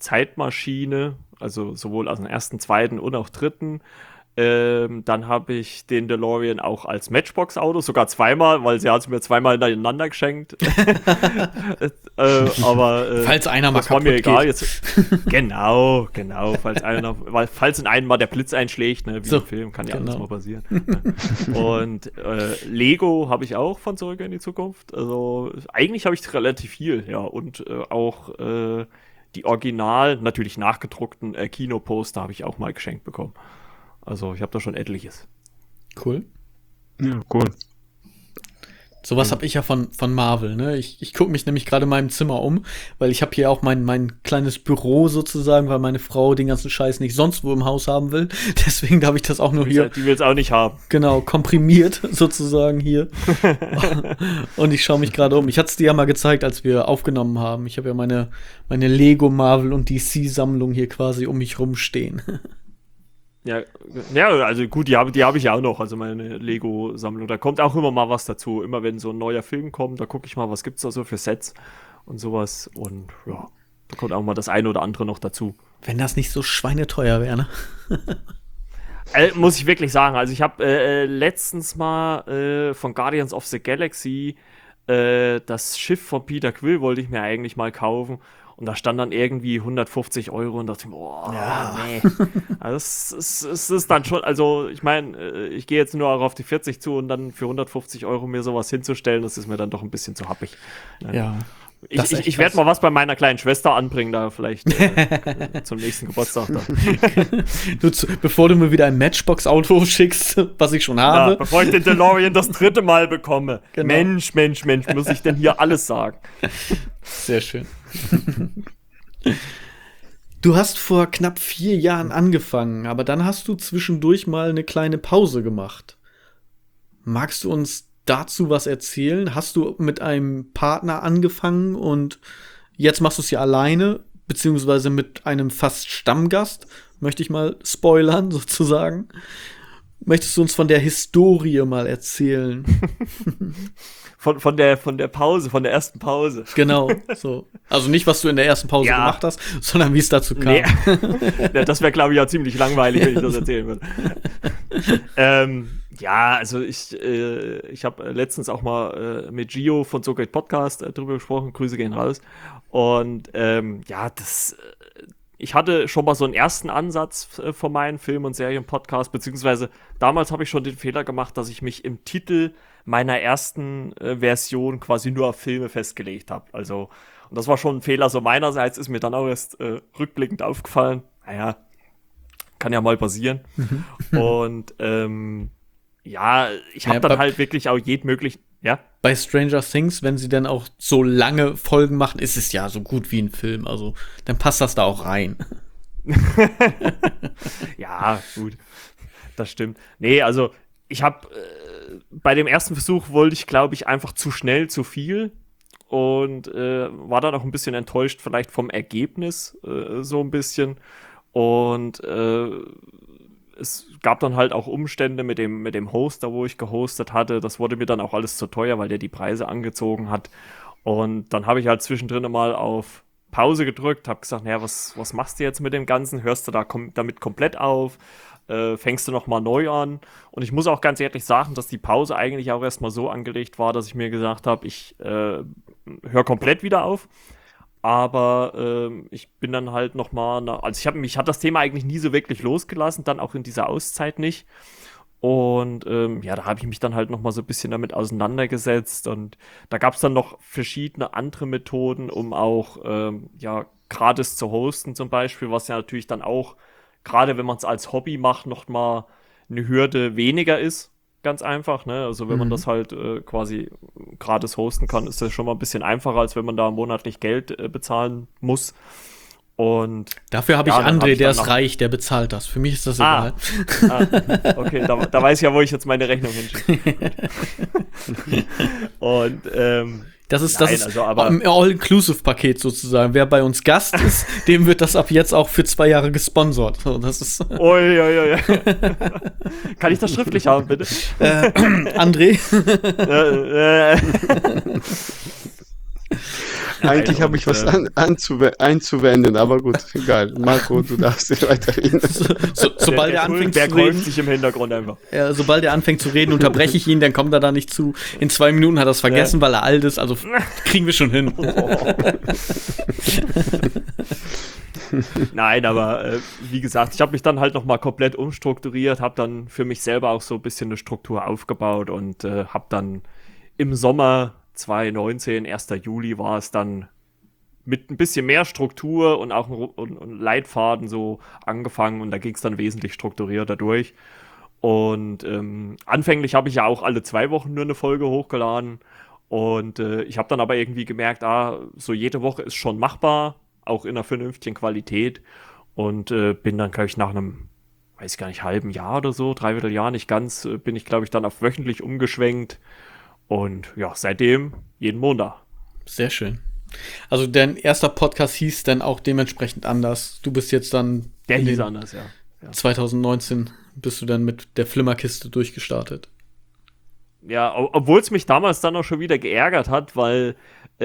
Zeitmaschine, also sowohl aus dem ersten, zweiten und auch dritten. Ähm, dann habe ich den DeLorean auch als Matchbox-Auto, sogar zweimal, weil sie hat es mir zweimal hintereinander geschenkt. äh, aber äh, falls einer mal das war mir kaputt egal. geht. Jetzt, genau, genau. Falls einer, weil, falls in einem mal der Blitz einschlägt, ne, wie So, im Film, kann ja genau. alles mal passieren. Und äh, Lego habe ich auch von Zurück in die Zukunft. Also eigentlich habe ich relativ viel, ja. Und äh, auch äh, die Original, natürlich nachgedruckten äh, Kinoposter habe ich auch mal geschenkt bekommen. Also ich habe da schon etliches. Cool. Ja, cool. Sowas habe ich ja von, von Marvel, ne? Ich, ich gucke mich nämlich gerade in meinem Zimmer um, weil ich habe hier auch mein, mein kleines Büro sozusagen, weil meine Frau den ganzen Scheiß nicht sonst wo im Haus haben will. Deswegen darf ich das auch nur hier. Die will es auch nicht haben. Genau, komprimiert sozusagen hier. Und ich schaue mich gerade um. Ich hatte es dir ja mal gezeigt, als wir aufgenommen haben. Ich habe ja meine, meine Lego, Marvel und D C-Sammlung hier quasi um mich rumstehen. Ja, ja, also gut, die habe die hab ich ja auch noch, also meine Lego-Sammlung. Da kommt auch immer mal was dazu. Immer wenn so ein neuer Film kommt, da gucke ich mal, was gibt's da so für Sets und sowas. Und ja, da kommt auch mal das eine oder andere noch dazu. Wenn das nicht so schweineteuer wäre, ne? Also, muss ich wirklich sagen, also ich habe äh, letztens mal äh, von Guardians of the Galaxy äh, das Schiff von Peter Quill wollte ich mir eigentlich mal kaufen. Und da stand dann irgendwie hundertfünfzig Euro und dachte ich mir, boah, Ja. nee. Also es, es, es ist dann schon, also ich meine, ich gehe jetzt nur auch auf die vierzig zu und dann für hundertfünfzig Euro mir sowas hinzustellen, das ist mir dann doch ein bisschen zu happig. Ja. Ich, Das ist ich, echt ich werde krass. mal was bei meiner kleinen Schwester anbringen, da vielleicht äh, zum nächsten Geburtstag. Dann. Du, zu, bevor du mir wieder ein Matchbox-Auto schickst, was ich schon Ja, habe. bevor ich den DeLorean das dritte Mal bekomme. Genau. Mensch, Mensch, Mensch, muss ich denn hier alles sagen? Sehr schön. Du hast vor knapp vier Jahren angefangen, aber dann hast du zwischendurch mal eine kleine Pause gemacht. Magst du uns dazu was erzählen? Hast du mit einem Partner angefangen und jetzt machst du es ja alleine, beziehungsweise mit einem fast Stammgast? Möchte ich mal spoilern, sozusagen. Möchtest du uns von der Historie mal erzählen? Von, von, der, von der Pause, von der ersten Pause. Genau, so. Also nicht, was du in der ersten Pause Ja. gemacht hast, sondern wie es dazu kam. Nee. Ja, das wäre, glaube ich, ja ziemlich langweilig, wenn ich das erzählen würde. ähm, ja, also ich, äh, ich habe letztens auch mal äh, mit Gio von So geht Podcast äh, drüber gesprochen. Grüße gehen raus. Und ähm, ja, das, äh, ich hatte schon mal so einen ersten Ansatz äh, von meinen Film- und Serien-Podcast, beziehungsweise damals habe ich schon den Fehler gemacht, dass ich mich im Titel meiner ersten äh, Version quasi nur auf Filme festgelegt habe. Also, und das war schon ein Fehler so meinerseits, ist mir dann auch erst äh, rückblickend aufgefallen. Naja, kann ja mal passieren. Und ähm, ja, ich habe Ja, dann bei- halt wirklich auch jedmöglich, ja, Bei Stranger Things, wenn sie dann auch so lange Folgen machen, ist es ja so gut wie ein Film. Also dann passt das da auch rein. ja, gut, das stimmt. Nee, also ich habe äh, bei dem ersten Versuch wollte ich, glaube ich, einfach zu schnell zu viel und äh, war dann auch ein bisschen enttäuscht vielleicht vom Ergebnis, äh, so ein bisschen. Und äh, es gab dann halt auch Umstände mit dem, mit dem Hoster, wo ich gehostet hatte. Das wurde mir dann auch alles zu teuer, weil der die Preise angezogen hat. Und dann habe ich halt zwischendrin mal auf Pause gedrückt, habe gesagt, naja, was, was machst du jetzt mit dem Ganzen? Hörst du da kom- damit komplett auf? Äh, fängst du noch mal neu an? Und ich muss auch ganz ehrlich sagen, dass die Pause eigentlich auch erstmal so angelegt war, dass ich mir gesagt habe, ich äh, höre komplett wieder auf. Aber ähm, ich bin dann halt noch mal, na, also ich habe mich hat das Thema eigentlich nie so wirklich losgelassen, dann auch in dieser Auszeit nicht. Und ähm, ja, da habe ich mich dann halt noch mal so ein bisschen damit auseinandergesetzt und da gab es dann noch verschiedene andere Methoden, um auch ähm, ja gratis zu hosten zum Beispiel, was ja natürlich dann auch, gerade wenn man es als Hobby macht, noch mal eine Hürde weniger ist. Ganz einfach, ne? Also wenn man Mhm. das halt äh, quasi gratis hosten kann, ist das schon mal ein bisschen einfacher, als wenn man da monatlich Geld äh, bezahlen muss. Und Dafür habe Ja, ich dann hab André, ich der dann ist noch- reich, der bezahlt das. Für mich ist das Ah. egal. ah, okay, da, da weiß ich ja, wo ich jetzt meine Rechnung hinschicke. Und ähm, Das ist, das Nein, ist also aber- im All-Inclusive-Paket sozusagen. Wer bei uns Gast ist, dem wird das ab jetzt auch für zwei Jahre gesponsert. So, das ist ui, ui, ui. Kann ich das schriftlich haben, bitte? André. äh, äh, Eigentlich habe ich was an, anzuw- einzuwenden, aber gut, egal. Marco, du darfst dich weiterreden. So, so, sobald er anfängt der zu reden, sich im Hintergrund einfach. ja, sobald er anfängt zu reden, unterbreche ich ihn, dann kommt er da nicht zu. In zwei Minuten hat er es vergessen, Ja. weil er alt ist, also kriegen wir schon hin. Nein, aber äh, wie gesagt, ich habe mich dann halt nochmal komplett umstrukturiert, habe dann für mich selber auch so ein bisschen eine Struktur aufgebaut und äh, habe dann im Sommer zwanzig neunzehn, erster Juli war es dann mit ein bisschen mehr Struktur und auch ein, und, und Leitfaden so angefangen und da ging es dann wesentlich strukturierter durch. Und ähm, anfänglich habe ich ja auch alle zwei Wochen nur eine Folge hochgeladen und äh, ich habe dann aber irgendwie gemerkt, ah, so jede Woche ist schon machbar, auch in einer vernünftigen Qualität und äh, bin dann, glaube ich, nach einem, weiß ich gar nicht, halben Jahr oder so, dreiviertel Jahr, nicht ganz, äh, bin ich, glaube ich, dann auf wöchentlich umgeschwenkt und ja, seitdem jeden Montag. Sehr schön. Also dein erster Podcast hieß dann auch dementsprechend anders. Du bist jetzt dann Der in hieß den anders, ja. ja. zwanzig neunzehn bist du dann mit der Flimmerkiste durchgestartet. Ja, obwohl es mich damals dann auch schon wieder geärgert hat, weil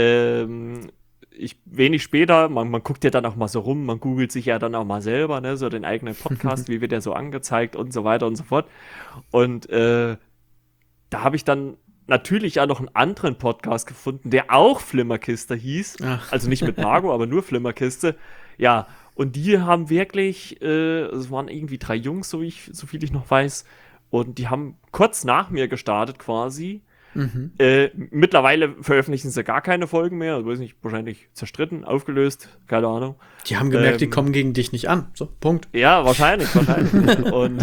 ähm, ich wenig später, man, man guckt ja dann auch mal so rum, man googelt sich ja dann auch mal selber, ne, so den eigenen Podcast, wie wird der so angezeigt und so weiter und so fort. Und äh, da habe ich dann natürlich auch noch einen anderen Podcast gefunden, der auch Flimmerkiste hieß. Ach. Also nicht mit Margot, aber nur Flimmerkiste. Ja, und die haben wirklich, äh, es waren irgendwie drei Jungs, so, wie ich, so viel ich noch weiß, und die haben kurz nach mir gestartet quasi. Mhm. Äh, mittlerweile veröffentlichen sie gar keine Folgen mehr, also weiß nicht, wahrscheinlich zerstritten, aufgelöst, keine Ahnung. Die haben gemerkt, Ähm, die kommen gegen dich nicht an. So, Punkt. Ja, wahrscheinlich, wahrscheinlich. Und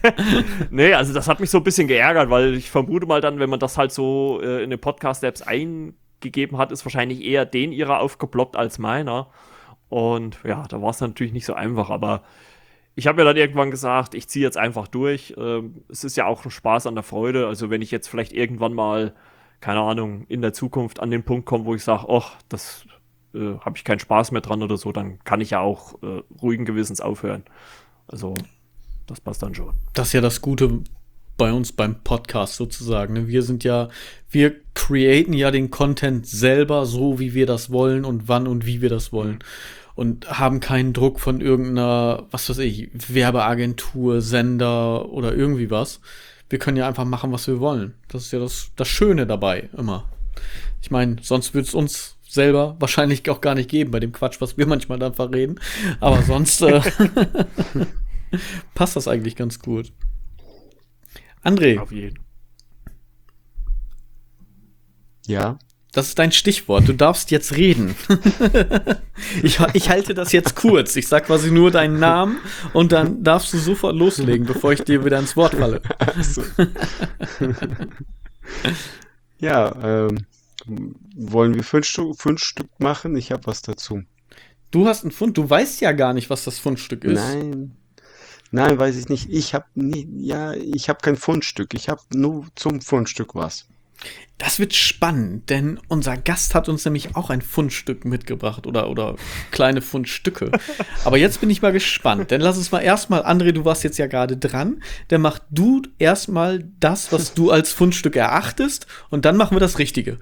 nee, also das hat mich so ein bisschen geärgert, weil ich vermute mal dann, wenn man das halt so äh, in den Podcast-Apps eingegeben hat, ist wahrscheinlich eher den ihrer aufgeploppt als meiner. Und ja, da war es natürlich nicht so einfach, aber ich habe mir dann irgendwann gesagt, ich ziehe jetzt einfach durch. Ähm, es ist ja auch ein Spaß an der Freude. Also wenn ich jetzt vielleicht irgendwann mal, keine Ahnung, in der Zukunft an den Punkt komme, wo ich sage, ach, das äh, habe ich keinen Spaß mehr dran oder so, dann kann ich ja auch äh, ruhigen Gewissens aufhören. Also das passt dann schon. Das ist ja das Gute bei uns beim Podcast sozusagen. ne? Wir sind ja, wir createn ja den Content selber so, wie wir das wollen und wann und wie wir das wollen. Und haben keinen Druck von irgendeiner, was weiß ich, Werbeagentur, Sender oder irgendwie was. Wir können ja einfach machen, was wir wollen. Das ist ja das, das Schöne dabei immer. Ich meine, sonst würde es uns selber wahrscheinlich auch gar nicht geben bei dem Quatsch, was wir manchmal dann verreden. Aber sonst äh, passt das eigentlich ganz gut. André, Auf jeden. Ja. das ist dein Stichwort. Du darfst jetzt reden. ich, ich halte das jetzt kurz. Ich sag quasi nur deinen Namen und dann darfst du sofort loslegen, bevor ich dir wieder ins Wort falle. Also. Ja, ähm, wollen wir fünf, Stu- fünf Stück machen? Ich habe was dazu. Du hast ein Fund. Du weißt ja gar nicht, was das Fundstück ist. Nein. Nein, weiß ich nicht. Ich habe nie, ja, ich habe kein Fundstück. Ich habe nur zum Fundstück was. Das wird spannend, denn unser Gast hat uns nämlich auch ein Fundstück mitgebracht oder, oder kleine Fundstücke. Aber jetzt bin ich mal gespannt, denn lass uns mal erstmal, André, du warst jetzt ja gerade dran, dann mach du erstmal das, was du als Fundstück erachtest und dann machen wir das Richtige.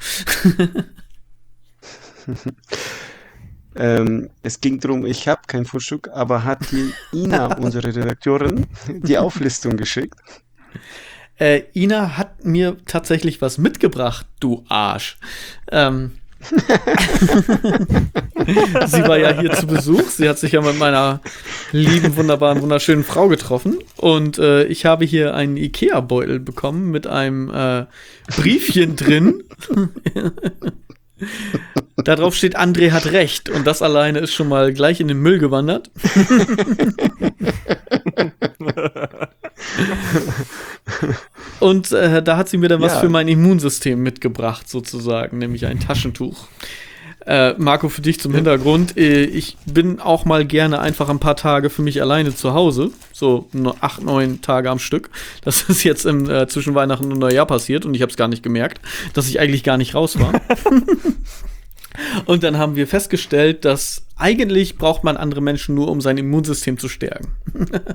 Ähm, es ging darum, ich habe kein Fundstück, aber hat die Ina, unsere Redakteurin, die Auflistung geschickt. Äh, Ina hat mir tatsächlich was mitgebracht, du Arsch. Ähm, sie war ja hier zu Besuch. Sie hat sich ja mit meiner lieben, wunderbaren, wunderschönen Frau getroffen. Und äh, ich habe hier einen Ikea-Beutel bekommen mit einem äh, Briefchen drin. Darauf steht, André hat recht. Und das alleine ist schon mal gleich in den Müll gewandert. Und äh, da hat sie mir dann was Ja. für mein Immunsystem mitgebracht, sozusagen, nämlich ein Taschentuch. Äh, Marco, für dich zum Hintergrund, äh, ich bin auch mal gerne einfach ein paar Tage für mich alleine zu Hause, so no- acht, neun Tage am Stück. Das ist jetzt im, äh, zwischen Weihnachten und Neujahr passiert und ich habe es gar nicht gemerkt, dass ich eigentlich gar nicht raus war. Und dann haben wir festgestellt, dass eigentlich braucht man andere Menschen nur, um sein Immunsystem zu stärken.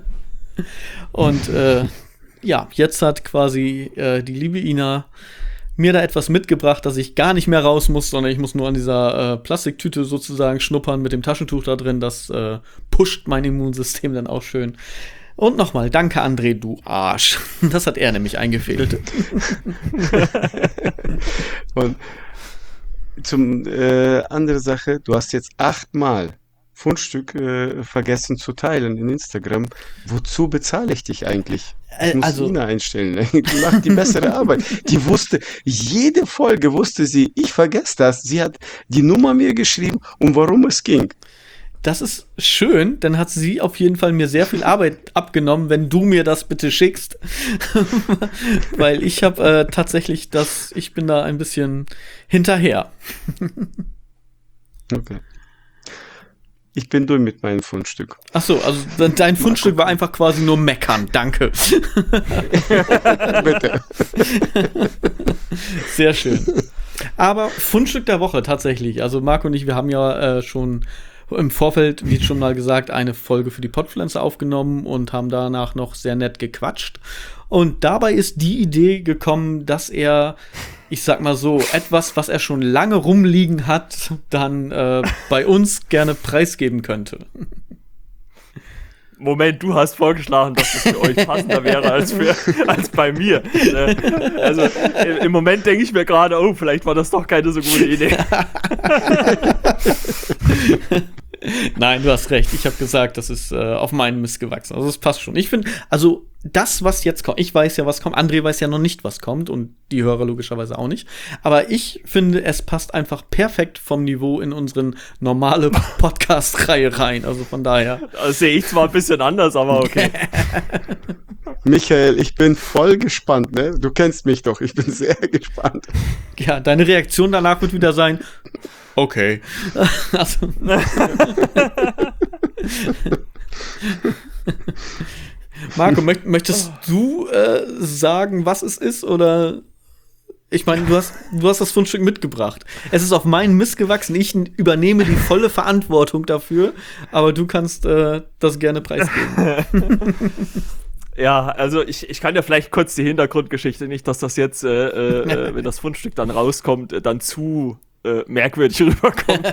Und äh, ja, jetzt hat quasi äh, die liebe Ina mir da etwas mitgebracht, dass ich gar nicht mehr raus muss, sondern ich muss nur an dieser äh, Plastiktüte sozusagen schnuppern mit dem Taschentuch da drin. Das äh, pusht mein Immunsystem dann auch schön. Und nochmal, danke André, du Arsch. Das hat er nämlich eingefädelt. Und zum äh, andere Sache, du hast jetzt achtmal Fundstück äh, vergessen zu teilen in Instagram. Wozu bezahle ich dich eigentlich? Ich muss also, Ina einstellen. Die macht die bessere Arbeit. Die wusste, jede Folge wusste sie, ich vergesse das. Sie hat die Nummer mir geschrieben, um warum es ging. Das ist schön, dann hat sie auf jeden Fall mir sehr viel Arbeit abgenommen, wenn du mir das bitte schickst. Weil ich habe äh, tatsächlich das, ich bin da ein bisschen hinterher. Okay. Ich bin durch mit meinem Fundstück. Ach so, also dein Fundstück war einfach quasi nur meckern. Danke. Bitte. Sehr schön. Aber Fundstück der Woche tatsächlich. Also Marco und ich, wir haben ja äh, schon im Vorfeld, wie schon mal gesagt, eine Folge für die Podpflanze aufgenommen und haben danach noch sehr nett gequatscht. Und dabei ist die Idee gekommen, dass er, ich sag mal so, etwas, was er schon lange rumliegen hat, dann äh, bei uns gerne preisgeben könnte. Moment, du hast vorgeschlagen, dass das für euch passender wäre als, für, als bei mir. Also im Moment denke ich mir gerade, oh, vielleicht war das doch keine so gute Idee. Nein, du hast recht. Ich habe gesagt, das ist äh, auf meinen Mist gewachsen. Also es passt schon. Ich finde, also das, was jetzt kommt, ich weiß ja, was kommt. André weiß ja noch nicht, was kommt und die Hörer logischerweise auch nicht. Aber ich finde, es passt einfach perfekt vom Niveau in unseren normale Podcast-Reihe rein. Also von daher. Das sehe ich zwar ein bisschen anders, aber okay. Michael, ich bin voll gespannt, ne? Du kennst mich doch. Ich bin sehr gespannt. Ja, deine Reaktion danach wird wieder sein, okay. Also. Marco, möcht, möchtest du äh, sagen, was es ist? Oder ich meine, du hast, du hast das Fundstück mitgebracht. Es ist auf meinen Mist gewachsen. Ich übernehme die volle Verantwortung dafür, aber du kannst äh, das gerne preisgeben. Ja, also ich, ich kann ja vielleicht kurz die Hintergrundgeschichte, nicht, dass das jetzt, äh, äh, wenn das Fundstück dann rauskommt, äh, dann zu äh, merkwürdig rüberkommt.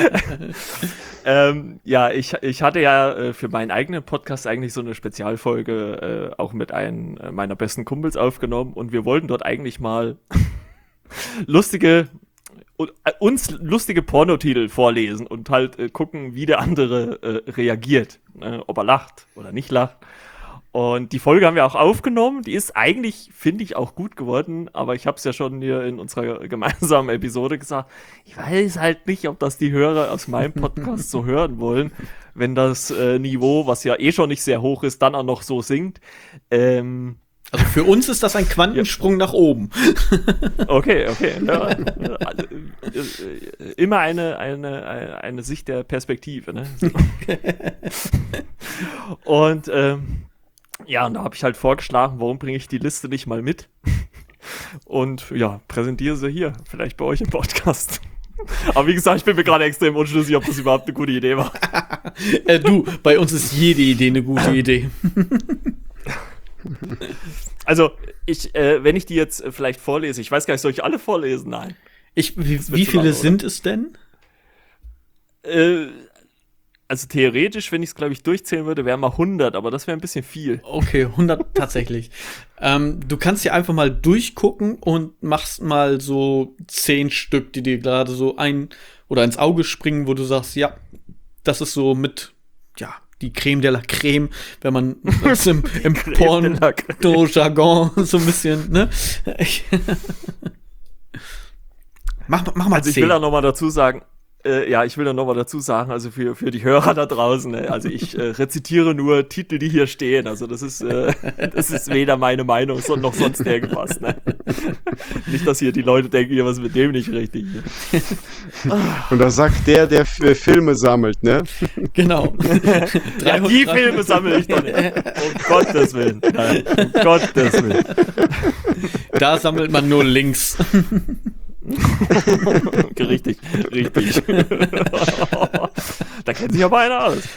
ähm, ja, ich, ich hatte ja äh, für meinen eigenen Podcast eigentlich so eine Spezialfolge äh, auch mit einem äh, meiner besten Kumpels aufgenommen und wir wollten dort eigentlich mal lustige, uh, uns lustige Pornotitel vorlesen und halt äh, gucken, wie der andere äh, reagiert, äh, ob er lacht oder nicht lacht. Und die Folge haben wir auch aufgenommen. Die ist eigentlich, finde ich, auch gut geworden. Aber ich habe es ja schon hier in unserer gemeinsamen Episode gesagt. Ich weiß halt nicht, ob das die Hörer aus meinem Podcast so hören wollen, wenn das äh, Niveau, was ja eh schon nicht sehr hoch ist, dann auch noch so sinkt. Ähm, also für uns ist das ein Quantensprung ja. nach oben. Okay, okay. Ja, also, äh, immer eine, eine, eine Sicht der Perspektive. Ne? So. Und ähm, ja, und da habe ich halt vorgeschlagen, warum bringe ich die Liste nicht mal mit? Und ja, präsentiere sie hier, vielleicht bei euch im Podcast. Aber wie gesagt, ich bin mir gerade extrem unschlüssig, ob das überhaupt eine gute Idee war. äh, du, bei uns ist jede Idee eine gute Idee. Also, ich, äh, wenn ich die jetzt äh, vielleicht vorlese, ich weiß gar nicht, soll ich alle vorlesen? Nein. Ich, wie wie viele lang, sind es denn? Äh, Also theoretisch, wenn ich es, glaube ich, durchzählen würde, wären mal hundert, aber das wäre ein bisschen viel. Okay, hundert tatsächlich. ähm, du kannst ja einfach mal durchgucken und machst mal so zehn Stück, die dir gerade so ein oder ins Auge springen, wo du sagst, ja, das ist so mit, ja, die Creme de la Creme, wenn man das im, im Porno-Jargon so ein bisschen, ne? mach, mach mal also zehn. Ich will da noch mal dazu sagen, Äh, ja, ich will dann noch mal dazu sagen, also für, für die Hörer da draußen, ne, also ich äh, rezitiere nur Titel, die hier stehen, also das ist, äh, das ist weder meine Meinung noch sonst irgendwas, ne? Nicht, dass hier die Leute denken, hier was mit dem nicht richtig. Und das sagt der, der F- Filme sammelt, ne? Genau. Ja, die Filme sammle ich doch nicht. Um Gottes Willen. Nein, um Gottes Willen. Da sammelt man nur Links. richtig, richtig. Da kennt sich aber einer aus.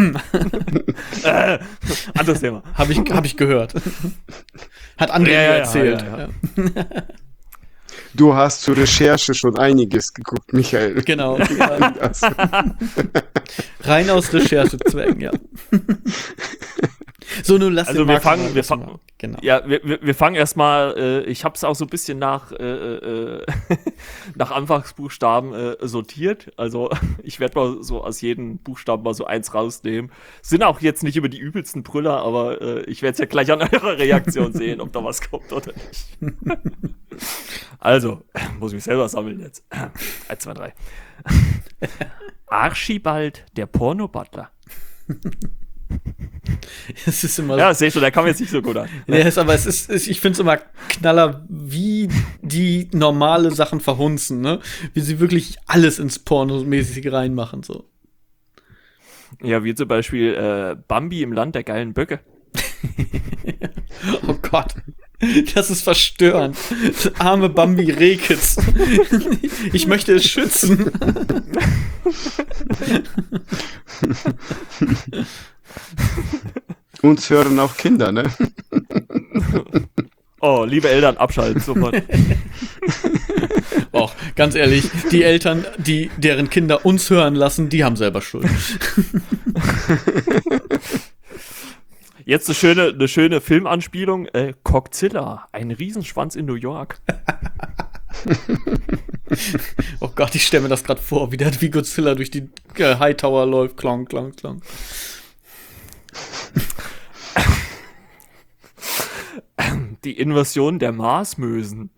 äh, anderes Thema. Habe ich, hab ich gehört. Hat André ja, ja, erzählt. Ja, ja, ja. Du hast zur Recherche schon einiges geguckt, Michael. Genau. Rein aus Recherchezwecken, ja. So, nun lass Also den wir Marc fangen, mal wir was machen. fangen, Genau. ja, wir, wir, wir fangen erstmal, äh, ich habe es auch so ein bisschen nach, äh, äh, nach Anfangsbuchstaben äh, sortiert. Also ich werde mal so aus jedem Buchstaben mal so eins rausnehmen. Sind auch jetzt nicht immer die übelsten Brüller, aber äh, ich werde es ja gleich an eurer Reaktion sehen, ob da was kommt oder nicht. Also, muss mich selber sammeln jetzt. Eins, zwei, drei. Archibald, der Porno-Butler. Es ist immer Ja, sehe schon, der kam jetzt nicht so gut an. Ja, ist, aber es ist, ist ich finde es immer knaller, wie die normale Sachen verhunzen, ne? Wie sie wirklich alles ins Pornomäßige reinmachen, so. Ja, wie zum Beispiel äh, Bambi im Land der geilen Böcke. Oh Gott. Das ist verstörend. Das arme Bambi Rehkitz. Ich möchte es schützen. Uns hören auch Kinder, ne? Oh, liebe Eltern, abschalten, sofort. Och, ganz ehrlich, die Eltern, die deren Kinder uns hören lassen, die haben selber Schuld. Jetzt eine schöne, eine schöne Filmanspielung. Äh, Cockzilla, ein Riesenschwanz in New York. Oh Gott, ich stelle mir das gerade vor, wie der wie Godzilla durch die äh, Hightower läuft. Klong, klong, klong. Die Invasion der Marsmösen.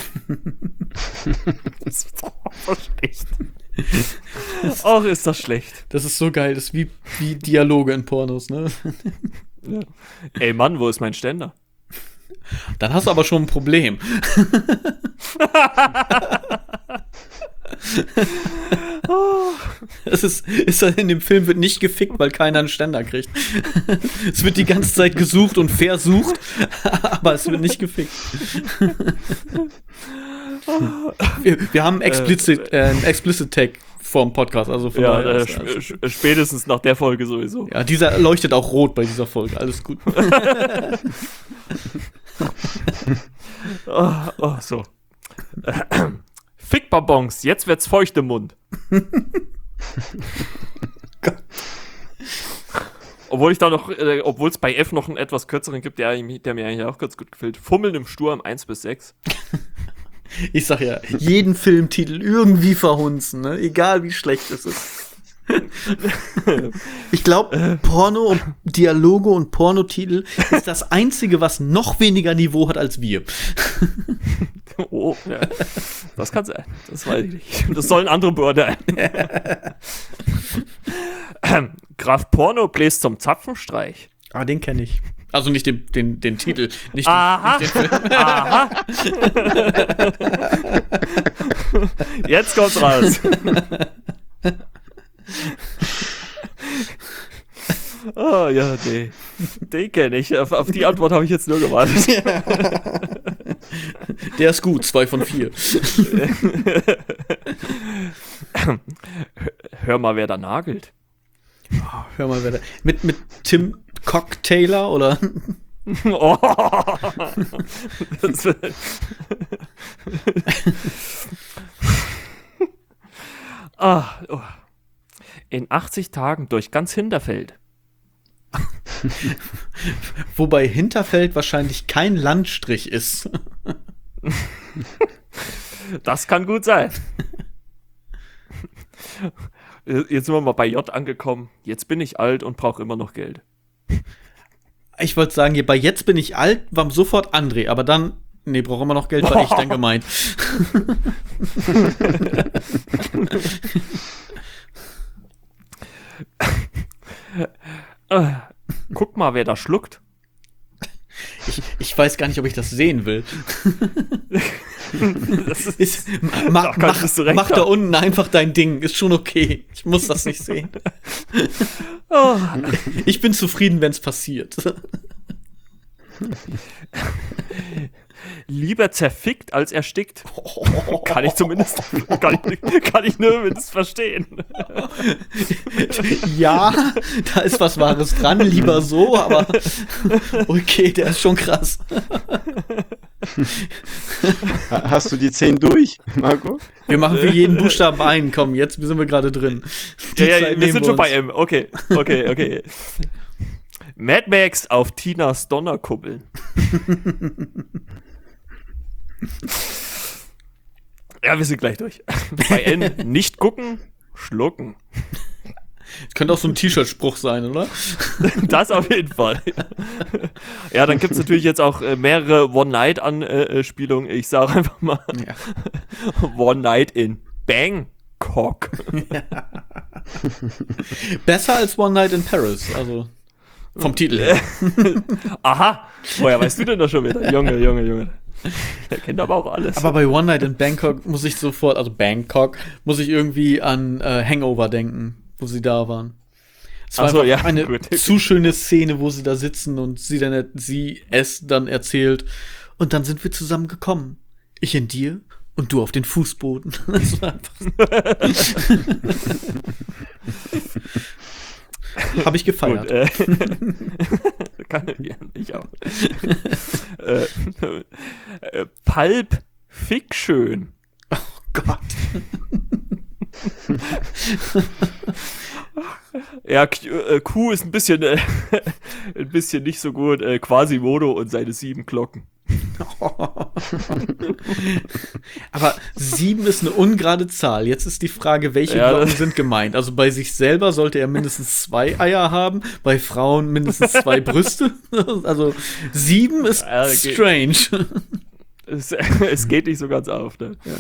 Das ist doch so schlecht. Och, ist das schlecht. Das ist so geil, das ist wie, wie Dialoge in Pornos, ne? Ja. Ey Mann, wo ist mein Ständer? Dann hast du aber schon ein Problem. Es ist, ist in dem Film wird nicht gefickt, weil keiner einen Ständer kriegt. Es wird die ganze Zeit gesucht und versucht, aber es wird nicht gefickt. Wir, wir haben explicit, äh, einen Explicit Tag vorm Podcast, also von Ja, daher äh, ist alles sp- spätestens nach der Folge sowieso. Ja, dieser leuchtet auch rot bei dieser Folge. Alles gut. Oh, oh, so. Fickbonbons, jetzt wird's feucht im Mund. Obwohl ich da noch, äh, obwohl es bei F noch einen etwas kürzeren gibt, der, der mir eigentlich auch ganz gut gefällt. Fummeln im Sturm eins bis sechs. Ich sag ja, jeden Filmtitel irgendwie verhunzen, ne? Egal wie schlecht es ist. Ich glaube, Porno und Dialoge und Pornotitel ist das Einzige, was noch weniger Niveau hat als wir. Oh, ja. Das kann sein. Das weiß ich nicht. Das sollen andere beurteilen. ähm, Graf Porno bläst zum Zapfenstreich. Ah, den kenne ich. Also nicht den, den, den Titel. Nicht Aha. Den, nicht den Film. Aha. Jetzt kommt's raus. Oh ja, nee. Den kenne ich. Auf, auf die Antwort habe ich jetzt nur gewartet. Der ist gut, zwei von vier. Hör mal, wer da nagelt. Oh, hör mal, wer da. Mit, mit Tim Cocktailor oder? Oh. Das, ah, oh. In achtzig Tagen durch ganz Hinterfeld. Wobei Hinterfeld wahrscheinlich kein Landstrich ist. Das kann gut sein. Jetzt sind wir mal bei J angekommen. Jetzt bin ich alt und brauche immer noch Geld. Ich wollte sagen, hier bei Jetzt bin ich alt, war sofort André, aber dann, nee, braucht immer noch Geld, war ich dann gemeint. äh, guck mal, wer da schluckt. Ich, ich weiß gar nicht, ob ich das sehen will. Das ist, ist, ma, da mach, mach da haben. unten einfach dein Ding. Ist schon okay. Ich muss das nicht sehen. Oh. Ich bin zufrieden, wenn es passiert. Lieber zerfickt als erstickt. Kann ich zumindest, kann ich, kann ich nur zumindest verstehen. Ja, da ist was Wahres dran, lieber so, aber okay, der ist schon krass. Hast du die zehn durch, Marco? Wir machen für jeden Buchstaben einen. Komm, jetzt sind wir gerade drin. Die ja, ja, wir sind schon bei M. Okay, okay, okay. Mad Max auf Tinas Donnerkuppeln. Ja, wir sind gleich durch. Bei N nicht gucken, schlucken. Das könnte auch so ein T-Shirt-Spruch sein, oder? Das auf jeden Fall. Ja, dann gibt es natürlich jetzt auch äh, mehrere One-Night-Anspielungen. Ich sage einfach mal ja. One-Night in Bangkok. Ja. Besser als One-Night in Paris, also vom Titel her. Aha, woher weißt du denn das schon wieder? Junge, Junge, Junge. Der kennt aber auch alles. Aber bei One Night in Bangkok muss ich sofort, also Bangkok, muss ich irgendwie an äh, Hangover denken, wo sie da waren. Es war Ach so, einfach ja, eine gut. zu schöne Szene, wo sie da sitzen und sie dann sie es dann erzählt. Und dann sind wir zusammen gekommen. Ich in dir und du auf den Fußboden. Das war einfach Habe ich gefeiert. Gut, äh, kann ich auch. äh, äh, Pulp Fiction. Oh Gott. Ja, Q, äh, Q ist ein bisschen, äh, ein bisschen nicht so gut. Äh, Quasimodo und seine sieben Glocken. Aber sieben ist eine ungerade Zahl. Jetzt ist die Frage, welche ja, Glocken sind gemeint? Also bei sich selber sollte er mindestens zwei Eier haben, bei Frauen mindestens zwei Brüste. Also sieben ist ja, okay. strange. Es, es geht nicht so ganz auf, ne? Ja.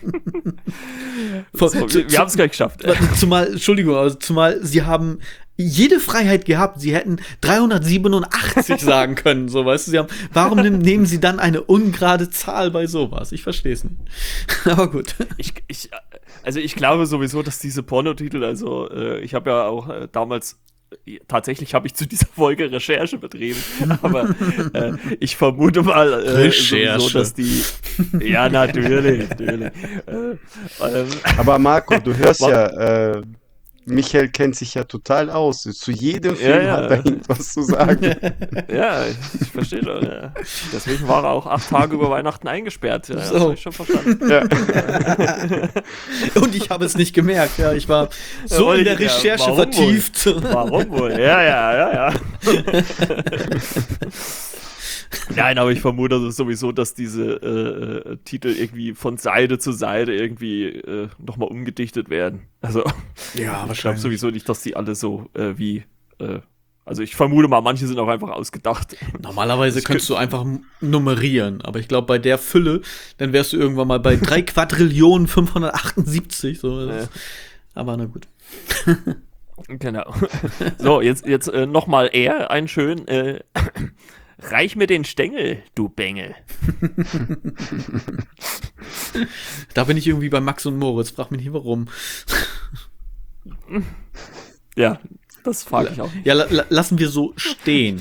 Vor, so, wir wir haben es gleich geschafft. Zumal, Entschuldigung, also zumal sie haben jede Freiheit gehabt. Sie hätten dreihundertsiebenundachtzig sagen können, so, weißt du. Sie haben, warum nehmen sie dann eine ungerade Zahl bei sowas? Ich verstehe es nicht. Aber gut. Ich, ich, also ich glaube sowieso, dass diese Pornotitel, also äh, ich habe ja auch äh, damals tatsächlich habe ich zu dieser Folge Recherche betrieben, aber äh, ich vermute mal äh, Recherche. sowieso, dass die ja, natürlich, natürlich. Äh, ähm, aber Marco, du hörst ja, äh, Michael kennt sich ja total aus. Zu jedem Film ja, ja. hat er irgendwas zu sagen. Ja, ich, ich verstehe schon. Ja. Deswegen war er auch acht Tage über Weihnachten eingesperrt. Ja, das so. habe ich schon verstanden. Ja. Und ich habe es nicht gemerkt. Ja, ich war so ja, in der Recherche ja, warum vertieft. Wohl? Warum wohl? Ja, ja, ja, ja. Nein, aber ich vermute sowieso, dass diese äh, äh, Titel irgendwie von Seite zu Seite irgendwie äh, nochmal umgedichtet werden. Also, ja, ich glaube sowieso nicht, dass die alle so äh, wie, äh, also ich vermute mal, manche sind auch einfach ausgedacht. Normalerweise könntest du einfach nummerieren, aber ich glaube, bei der Fülle, dann wärst du irgendwann mal bei drei Quadrillionen fünfhundertachtundsiebzig. So. Ja. Aber na gut. Genau. So, jetzt, jetzt äh, nochmal eher einen schönen, äh, reich mir den Stängel, du Bengel. Da bin ich irgendwie bei Max und Moritz, frag mich nicht warum. Ja, das frage ich auch nicht. Ja, la- la- lassen wir so stehen.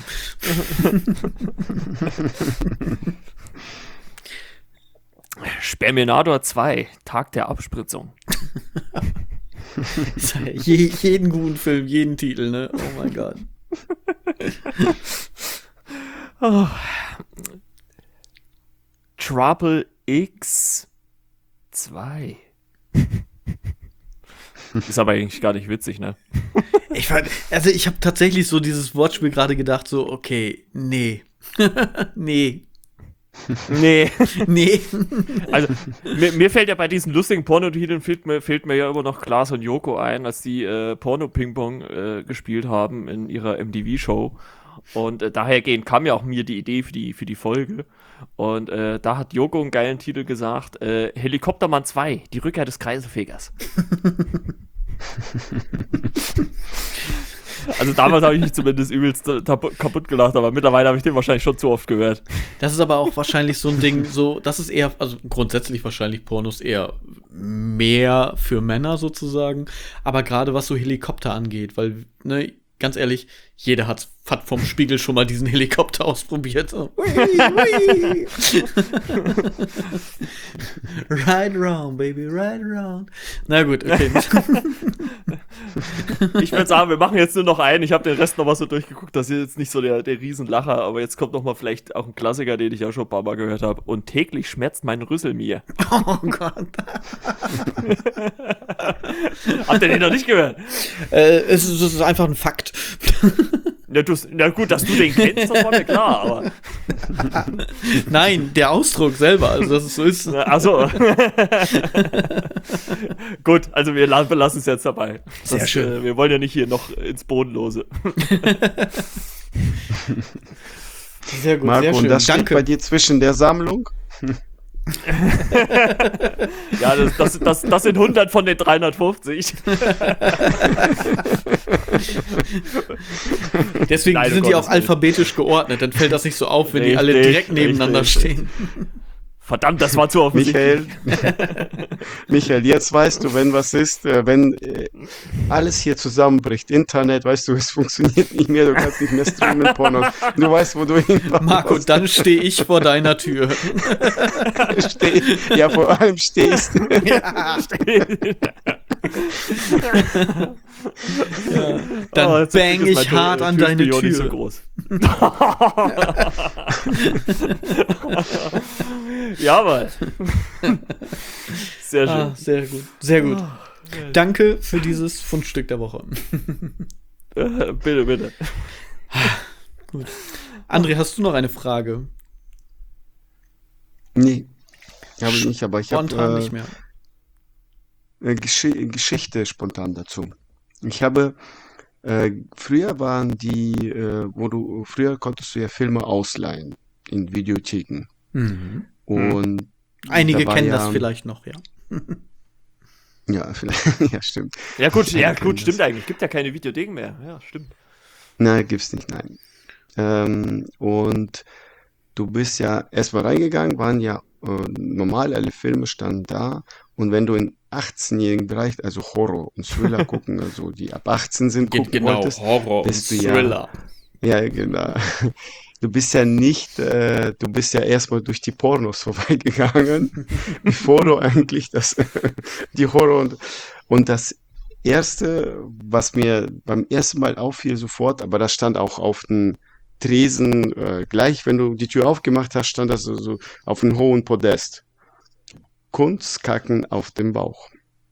Sperminator zwei, Tag der Abspritzung. Je, jeden guten Film, jeden Titel, ne? Oh mein Gott. Oh. Trouble X zwei. Ist aber eigentlich gar nicht witzig, ne? Ich fand, also ich habe tatsächlich so dieses Wortspiel gerade gedacht, so, okay, nee. nee. Nee. Nee. Also, mir, mir fällt ja bei diesen lustigen Pornotiteln fehlt mir, fehlt mir ja immer noch Klaas und Joko ein, als die äh, Porno-Ping-Pong äh, gespielt haben in ihrer M T V-Show. Und äh, dahergehend kam ja auch mir die Idee für die, für die Folge. Und äh, da hat Joko einen geilen Titel gesagt: äh, Helikoptermann zwei, die Rückkehr des Kreiselfegers. Also damals habe ich mich zumindest übelst tab- kaputt gelacht, aber mittlerweile habe ich den wahrscheinlich schon zu oft gehört. Das ist aber auch wahrscheinlich so ein Ding, so, das ist eher, also grundsätzlich wahrscheinlich Pornos eher mehr für Männer sozusagen, aber gerade was so Helikopter angeht, weil, ne, ganz ehrlich, Jeder hat, hat vom Spiegel schon mal diesen Helikopter ausprobiert. So. Hui, hui. Ride around, baby, ride around. Na gut, okay. Ich würde sagen, wir machen jetzt nur noch einen. Ich habe den Rest noch mal so durchgeguckt. Das ist jetzt nicht so der, der Riesenlacher, aber jetzt kommt noch mal vielleicht auch ein Klassiker, den ich ja schon ein paar Mal gehört habe. Und täglich schmerzt mein Rüssel mir. Oh Gott. Habt ihr den noch nicht gehört? Äh, es, ist, es ist einfach ein Fakt. Na, du, na gut, dass du den kennst, das war mir klar, aber. Nein, der Ausdruck selber, also dass es so ist. Achso. Gut, also wir belassen es jetzt dabei. Sehr das, schön. Äh, wir wollen ja nicht hier noch ins Bodenlose. Sehr gut, Marco, sehr schön. und das steht Danke. bei dir zwischen der Sammlung? Ja, das, das, das, das sind hundert von den dreihundertfünfzig. Deswegen Nein, um sind die Gottes auch Willen. alphabetisch geordnet. Dann fällt das nicht so auf, wenn die alle Richtig, direkt nebeneinander richtig. stehen. Verdammt, das war zu offensichtlich. Michael, Michael, jetzt weißt du, wenn was ist, äh, wenn äh, alles hier zusammenbricht, Internet, weißt du, es funktioniert nicht mehr, du kannst nicht mehr streamen, Porno, du weißt, wo du hinfahren Marco, musst. dann stehe ich vor deiner Tür. Steh, ja, vor allem stehst. Ja. Ja. Dann Oh, zum bang Glück ist ich mein hart Tür- an deine Türspion nicht so Tür. groß. Ja, Mann. Sehr schön. Ah, sehr gut, sehr gut. Danke für dieses Fundstück der Woche. Äh, bitte, bitte. Gut. André, hast du noch eine Frage? Nee, habe ich nicht, aber ich Spontan habe nicht mehr. äh, Gesch Geschichte spontan dazu. Ich habe, äh, früher waren die, äh, wo du, früher konntest du ja Filme ausleihen in Videotheken. Mhm. Und Einige da war kennen ja, das vielleicht noch, ja. Ja, vielleicht, ja, stimmt. Ja gut, ja kennen gut, das. stimmt eigentlich. Gibt ja keine Videotheken mehr. Ja, stimmt. Nein, gibt's nicht, nein. Ähm, und du bist ja erstmal reingegangen, waren ja äh, normal, alle Filme standen da. Und wenn du in achtzehnjährigen Bereich, also Horror und Thriller gucken, also die ab achtzehn sind, Geht gucken genau, wolltest, Horror und bist du ja- Thriller. ja, genau. Du bist ja nicht, äh, du bist ja erstmal durch die Pornos vorbeigegangen, bevor du eigentlich das, die Horror und, und das erste, was mir beim ersten Mal auffiel sofort, aber das stand auch auf dem Tresen, äh, gleich wenn du die Tür aufgemacht hast, stand das so, so auf einem hohen Podest. Kunstkacken auf dem Bauch.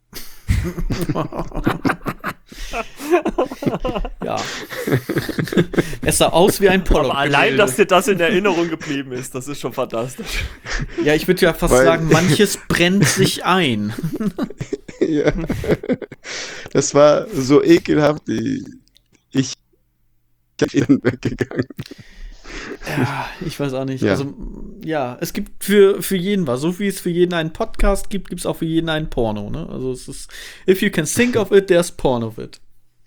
Ja. Es sah aus wie ein Pollock. Aber allein, dass dir das in Erinnerung geblieben ist, das ist schon fantastisch. Ja, ich würde ja fast Weil- sagen, manches brennt sich ein. Ja. Das war so ekelhaft, ich, ich bin weggegangen. Ja, ich weiß auch nicht. Ja. Also, ja, es gibt für, für jeden was. So wie es für jeden einen Podcast gibt, gibt es auch für jeden einen Porno, ne? Also es ist, if you can think of it, there's porn of it.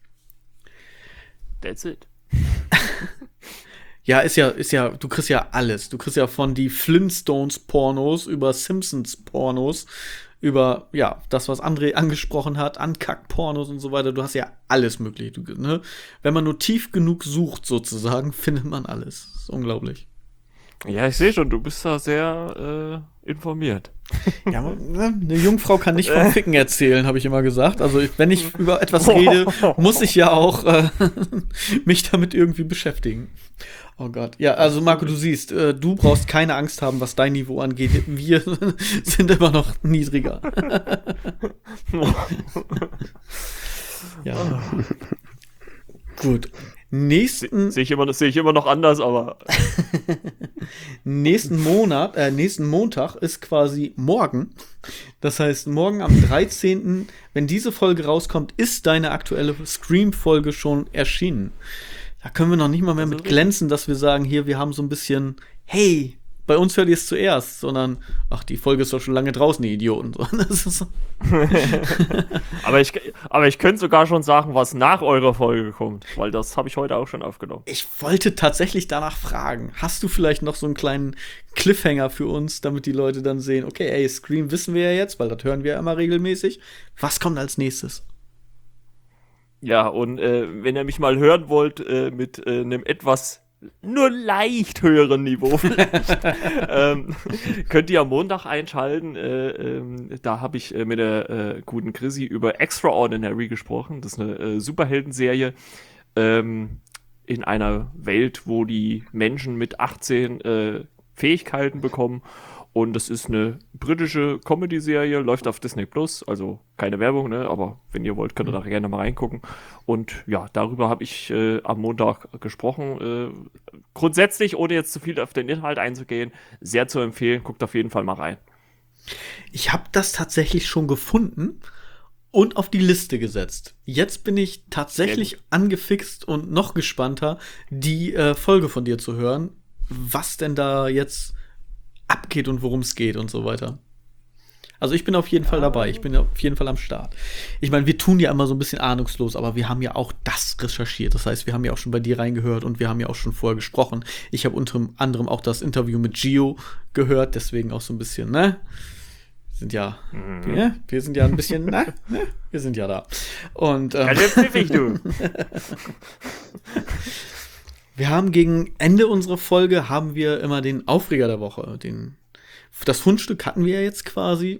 That's it. Ja, ist ja, ist ja, du kriegst ja alles. Du kriegst ja von die Flintstones-Pornos über Simpsons-Pornos, über, ja, das, was André angesprochen hat, Ankack-Pornos und so weiter. Du hast ja alles möglich. Du, ne? Wenn man nur tief genug sucht, sozusagen, findet man alles. Das ist unglaublich. Ja, ich sehe schon, du bist da sehr äh, informiert. Ja, ne, eine Jungfrau kann nicht vom Ficken erzählen, habe ich immer gesagt. Also, wenn ich über etwas rede, muss ich ja auch äh, mich damit irgendwie beschäftigen. Oh Gott. Ja, also Marco, du siehst, äh, du brauchst keine Angst haben, was dein Niveau angeht. Wir sind immer noch niedriger. Ja. Gut. Nächsten, Sehe ich, immer noch- sehe ich immer noch anders, aber nächsten Monat, äh, nächsten Montag ist quasi morgen. Das heißt, morgen am dreizehnten, wenn diese Folge rauskommt, ist deine aktuelle Scream-Folge schon erschienen. Da können wir noch nicht mal mehr Das ist mit richtig. glänzen, dass wir sagen, hier, wir haben so ein bisschen, hey, bei uns hört ihr es zuerst, sondern, ach, die Folge ist doch schon lange draußen, die Idioten. So, das ist so. aber ich, aber ich könnte sogar schon sagen, was nach eurer Folge kommt, weil das habe ich heute auch schon aufgenommen. Ich wollte tatsächlich danach fragen, hast du vielleicht noch so einen kleinen Cliffhanger für uns, damit die Leute dann sehen, okay, ey, Scream wissen wir ja jetzt, weil das hören wir ja immer regelmäßig. Was kommt als nächstes? Ja, und äh, wenn ihr mich mal hören wollt, äh, mit äh, einem etwas nur leicht höheren Niveau vielleicht, ähm, könnt ihr am Montag einschalten. Äh, ähm, da habe ich äh, mit der äh, guten Chrissy über Extraordinary gesprochen. Das ist eine äh, Superheldenserie ähm, in einer Welt, wo die Menschen mit achtzehn äh, Fähigkeiten bekommen. Und das ist eine britische Comedy-Serie, läuft auf Disney Plus, also keine Werbung, ne? Aber wenn ihr wollt, könnt ihr da gerne mal reingucken. Und ja, darüber habe ich äh, am Montag gesprochen. Äh, grundsätzlich, ohne jetzt zu viel auf den Inhalt einzugehen, sehr zu empfehlen. Guckt auf jeden Fall mal rein. Ich habe das tatsächlich schon gefunden und auf die Liste gesetzt. Jetzt bin ich tatsächlich angefixt und noch gespannter, die äh, Folge von dir zu hören, was denn da jetzt abgeht und worum es geht und so weiter. Also ich bin auf jeden ja. Fall dabei. Ich bin auf jeden Fall am Start. Ich meine, wir tun ja immer so ein bisschen ahnungslos, aber wir haben ja auch das recherchiert. Das heißt, wir haben ja auch schon bei dir reingehört und wir haben ja auch schon vorher gesprochen. Ich habe unter anderem auch das Interview mit Gio gehört, deswegen auch so ein bisschen, ne? Wir sind ja, mhm. wir, wir sind ja ein bisschen, ne? ne? Wir sind ja da. Und ähm, also pfiffig, du. Wir haben gegen Ende unserer Folge haben wir immer den Aufreger der Woche. Den, das Fundstück hatten wir ja jetzt quasi.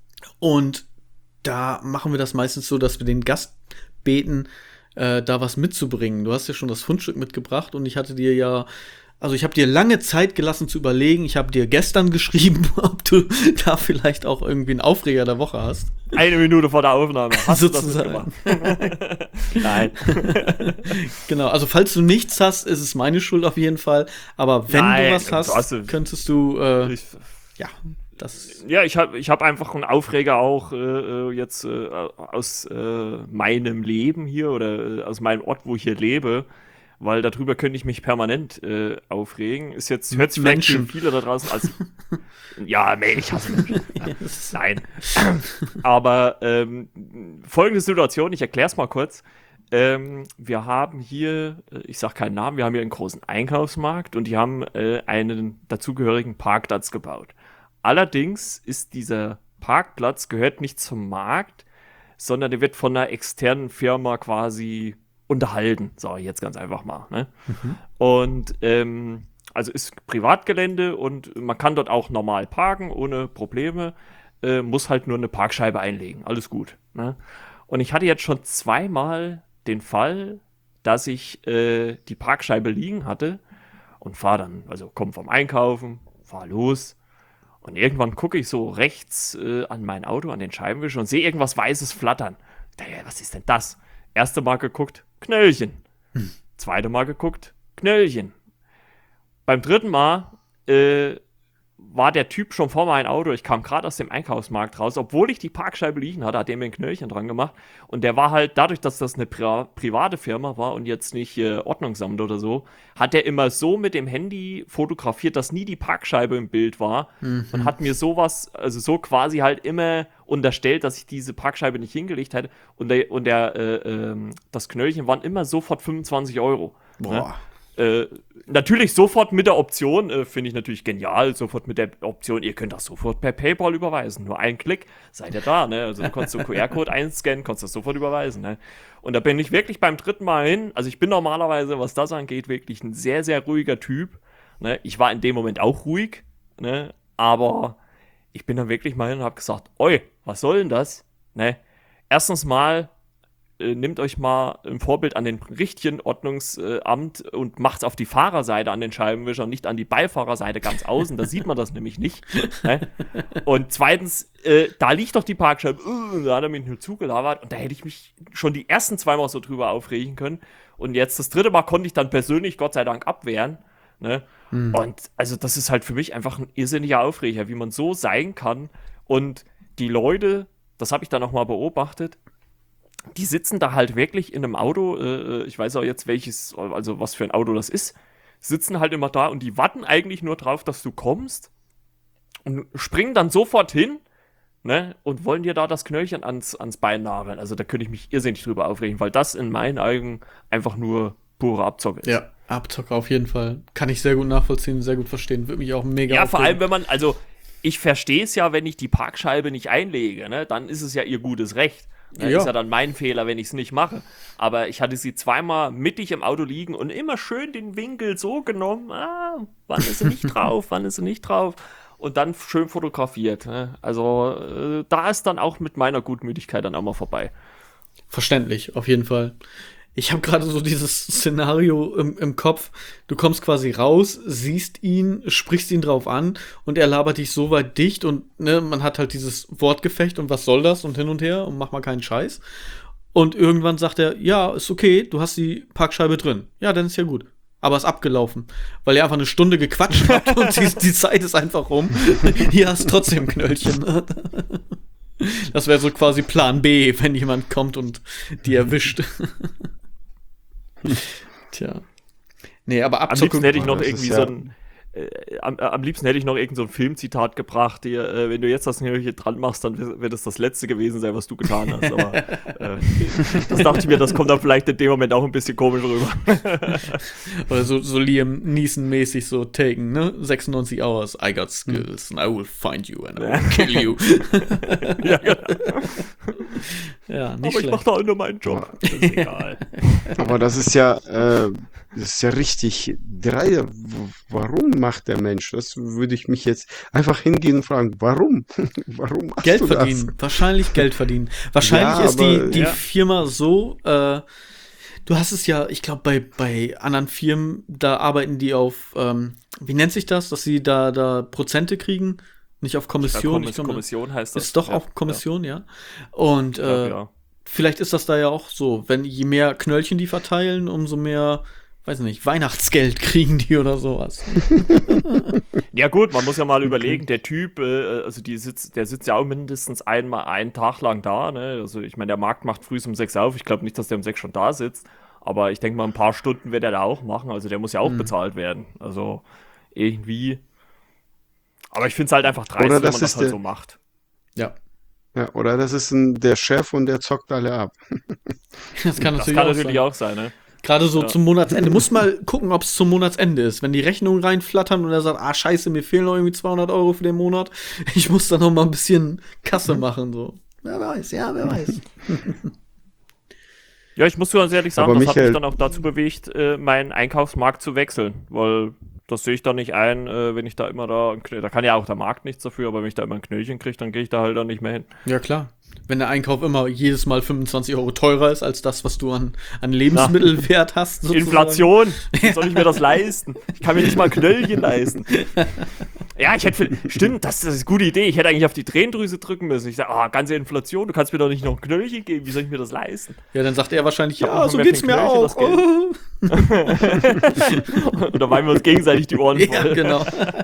Und da machen wir das meistens so, dass wir den Gast beten, äh, da was mitzubringen. Du hast ja schon das Fundstück mitgebracht und ich hatte dir ja, also ich habe dir lange Zeit gelassen zu überlegen. Ich habe dir gestern geschrieben, ob du da vielleicht auch irgendwie einen Aufreger der Woche hast. Eine Minute vor der Aufnahme. Hast sozusagen. Du das gemacht? Nein. Genau, also falls du nichts hast, ist es meine Schuld auf jeden Fall. Aber wenn Nein, du was hast, also, könntest du, äh, ich, ja, das. Ja, ich habe ich hab einfach einen Aufreger auch äh, jetzt äh, aus äh, meinem Leben hier oder äh, aus meinem Ort, wo ich hier lebe. Weil darüber könnte ich mich permanent äh, aufregen. Ist jetzt, hört sich vielleicht für viele da draußen als. Ja, nee, ich hasse Menschen. Nein. Aber ähm, folgende Situation, ich erkläre es mal kurz. Ähm, wir haben hier, ich sag keinen Namen, wir haben hier einen großen Einkaufsmarkt und die haben äh, einen dazugehörigen Parkplatz gebaut. Allerdings ist dieser Parkplatz, gehört nicht zum Markt, sondern der wird von einer externen Firma quasi unterhalten, sage ich jetzt ganz einfach mal. Ne? Mhm. Und ähm, also ist Privatgelände und man kann dort auch normal parken, ohne Probleme, äh, muss halt nur eine Parkscheibe einlegen, alles gut. Ne? Und ich hatte jetzt schon zweimal den Fall, dass ich äh, die Parkscheibe liegen hatte und fahre dann, also komm vom Einkaufen, fahr los und irgendwann gucke ich so rechts äh, an mein Auto, an den Scheibenwischer und sehe irgendwas Weißes flattern. Daher, was ist denn das? Erste Mal geguckt, Knöllchen. Hm. Zweite Mal geguckt, Knöllchen. Beim dritten Mal äh, war der Typ schon vor meinem Auto. Ich kam gerade aus dem Einkaufsmarkt raus. Obwohl ich die Parkscheibe liegen hatte, hat er mir ein Knöllchen dran gemacht. Und der war halt, dadurch, dass das eine Pri- private Firma war und jetzt nicht äh, Ordnungsamt oder so, hat er immer so mit dem Handy fotografiert, dass nie die Parkscheibe im Bild war. Mhm. Und hat mir sowas, also so quasi halt immer unterstellt, dass ich diese Parkscheibe nicht hingelegt hätte. Und, der, und der, äh, äh, das Knöllchen waren immer sofort fünfundzwanzig Euro. Boah. Ne? Äh, natürlich sofort mit der Option, äh, finde ich natürlich genial, sofort mit der Option, ihr könnt das sofort per PayPal überweisen. Nur ein Klick, seid ihr da, ne? Also du kannst so Q R-Code einscannen, kannst das sofort überweisen, ne? Und da bin ich wirklich beim dritten Mal hin, also ich bin normalerweise, was das angeht, wirklich ein sehr, sehr ruhiger Typ, ne? Ich war in dem Moment auch ruhig, ne? Aber ich bin dann wirklich mal hin und habe gesagt, oi, was soll denn das? Ne? Erstens mal, Äh, nehmt euch mal ein Vorbild an den richtigen Ordnungsamt äh, und macht's auf die Fahrerseite an den Scheibenwischer, nicht an die Beifahrerseite ganz außen, da sieht man das nämlich nicht. Ne? Und zweitens, äh, da liegt doch die Parkscheibe, uh, da hat er mich nur zugelabert und da hätte ich mich schon die ersten zweimal so drüber aufregen können und jetzt das dritte Mal konnte ich dann persönlich Gott sei Dank abwehren. Ne? Mhm. Und also das ist halt für mich einfach ein irrsinniger Aufreger, wie man so sein kann und die Leute, das habe ich dann auch mal beobachtet, die sitzen da halt wirklich in einem Auto, äh, ich weiß auch jetzt welches, also was für ein Auto das ist, sitzen halt immer da und die warten eigentlich nur drauf, dass du kommst und springen dann sofort hin, ne, und wollen dir da das Knöllchen ans, ans Bein nageln. Also da könnte ich mich irrsinnig drüber aufregen, weil das in meinen Augen einfach nur pure Abzocke ist. Ja, Abzocke auf jeden Fall. Kann ich sehr gut nachvollziehen, sehr gut verstehen. Würde mich auch mega Ja, aufregen. vor allem, wenn man, also ich verstehe es ja, wenn ich die Parkscheibe nicht einlege, ne, dann ist es ja ihr gutes Recht. Das Ja. ist ja dann mein Fehler, wenn ich es nicht mache. Aber ich hatte sie zweimal mittig im Auto liegen und immer schön den Winkel so genommen, ah, wann ist sie nicht drauf, wann ist sie nicht drauf. Und dann schön fotografiert. Ne? Also äh, da ist dann auch mit meiner Gutmütigkeit dann auch mal vorbei. Verständlich, auf jeden Fall. Ich habe gerade so dieses Szenario im, im Kopf. Du kommst quasi raus, siehst ihn, sprichst ihn drauf an und er labert dich so weit dicht und ne, man hat halt dieses Wortgefecht und was soll das und hin und her und mach mal keinen Scheiß. Und irgendwann sagt er, ja, ist okay, du hast die Parkscheibe drin. Ja, dann ist ja gut. Aber ist abgelaufen, weil ihr einfach eine Stunde gequatscht habt und die, die Zeit ist einfach rum. Hier hast du trotzdem Knöllchen. Das wäre so quasi Plan B, wenn jemand kommt und die erwischt. Tja. Nee, aber Am Abzocken. liebsten hätte ich noch das irgendwie ist so ja- ein äh, am, am liebsten hätte ich noch irgend so ein Filmzitat gebracht, die, äh, wenn du jetzt das hier dran machst, dann w- wird es das letzte gewesen sein, was du getan hast. Aber äh, das dachte ich mir, das kommt dann vielleicht in dem Moment auch ein bisschen komisch rüber. Oder so, so Liam Neeson-mäßig so Taken, ne? sechsundneunzig Hours, I got skills and I will find you and I will kill you. Ja, genau. Ja, nicht Aber ich schlecht. mache da auch nur meinen Job. Das ist egal. Aber das ist ja, äh, das ist ja richtig drei. W- Warum macht der Mensch? Das würde ich mich jetzt einfach hingehen und fragen, warum? Warum machst Geld du das? verdienen. Wahrscheinlich Geld verdienen. Wahrscheinlich Ja, ist die, aber- die ja. Firma so, äh, du hast es ja, ich glaube, bei, bei anderen Firmen, da arbeiten die auf, ähm, wie nennt sich das, dass sie da, da Prozente kriegen? Nicht auf Kommission. Kommiss- ich glaub, Kommission heißt das. Ist doch Ja, auch Kommission, ja. Und Ja, äh, ja. vielleicht ist das da ja auch so, wenn je mehr Knöllchen die verteilen, umso mehr, weiß nicht, Weihnachtsgeld kriegen die oder sowas. Ja gut, man muss ja mal überlegen, der Typ, äh, also die sitzt, der sitzt ja auch mindestens einmal einen Tag lang da, ne? Also ich meine, der Markt macht früh um sechs auf, ich glaube nicht, dass der um sechs schon da sitzt, aber ich denke mal, ein paar Stunden wird er da auch machen, also der muss ja auch Mhm. bezahlt werden, also irgendwie. Aber ich finde es halt einfach dreist, Oder wenn das man das ist halt der- so macht. Ja, Ja, oder das ist ein, der Chef und der zockt alle ab. das kann Das natürlich, kann auch, natürlich sein. auch sein, ne? Gerade so Ja. zum Monatsende. Muss mal gucken, ob es zum Monatsende ist. Wenn die Rechnungen reinflattern und er sagt, ah, scheiße, mir fehlen noch irgendwie zweihundert Euro für den Monat. Ich muss da noch mal ein bisschen Kasse machen, so. Wer weiß, ja, wer weiß. Ja, ich muss ganz ehrlich sagen, Aber das hat mich Michael- dann auch dazu bewegt, äh, meinen Einkaufsmarkt zu wechseln, weil das sehe ich dann nicht ein, äh, wenn ich da immer da, ein Knö- da kann ja auch der Markt nichts dafür, aber wenn ich da immer ein Knöllchen kriege, dann gehe ich da halt dann nicht mehr hin. Ja, klar. Wenn der Einkauf immer jedes Mal fünfundzwanzig Euro teurer ist als das, was du an, an Lebensmittelwert hast. sozusagen. Inflation, wie soll ich mir das leisten? Ich kann mir nicht mal Knöllchen leisten. Ja, ich hätte, stimmt, das, das ist eine gute Idee. Ich hätte eigentlich auf die Tränendrüse drücken müssen. Ich sage, ah, ganze Inflation, du kannst mir doch nicht noch ein Knöllchen geben, wie soll ich mir das leisten? Ja, dann sagt er wahrscheinlich, hab ja, noch so mehr geht's für mir ein auch. Knöllchen Oder weil wir uns gegenseitig die Ohren Ja, voll. genau.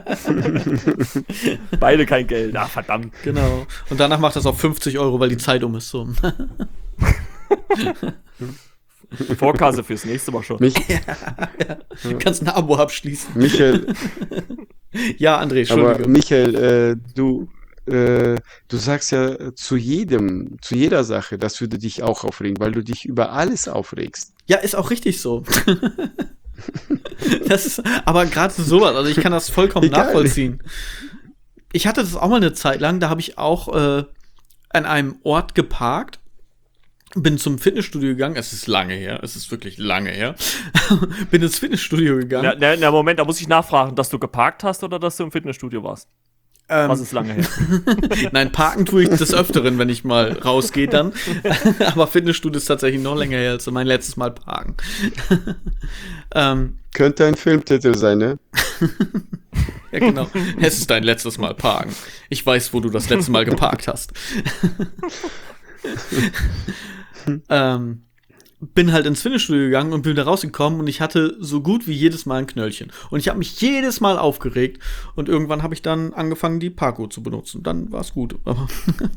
Beide kein Geld, ah, verdammt. Genau. Und danach macht das auf fünfzig Euro, weil die Zeit um ist. So. Vorkasse fürs nächste Mal schon. Mich, Du kannst ein Abo abschließen. Michael, Ja, André, aber Entschuldige. Michael, äh, du, äh, du sagst ja zu jedem, zu jeder Sache, das würde dich auch aufregen, weil du dich über alles aufregst. Ja, ist auch richtig so. Das ist aber gerade sowas, also ich kann das vollkommen Egal. nachvollziehen. Ich hatte das auch mal eine Zeit lang, da habe ich auch äh, an einem Ort geparkt, bin zum Fitnessstudio gegangen, es ist lange her, es ist wirklich lange her, bin ins Fitnessstudio gegangen. Na, na, na, Moment, da muss ich nachfragen, dass du geparkt hast oder dass du im Fitnessstudio warst? Ähm, Was ist lange her? Nein, parken tue ich des Öfteren, wenn ich mal rausgehe dann. Aber Fitnessstudio ist tatsächlich noch länger her als mein letztes Mal parken. ähm, Könnte ein Filmtitel sein, ne? ja, genau. Es ist dein letztes Mal parken. Ich weiß, wo du das letzte Mal geparkt hast. ähm, bin halt ins Fitnessstudio gegangen und bin da rausgekommen und ich hatte so gut wie jedes Mal ein Knöllchen. Und ich habe mich jedes Mal aufgeregt und irgendwann habe ich dann angefangen, die Parkour zu benutzen. Dann war es gut. Aber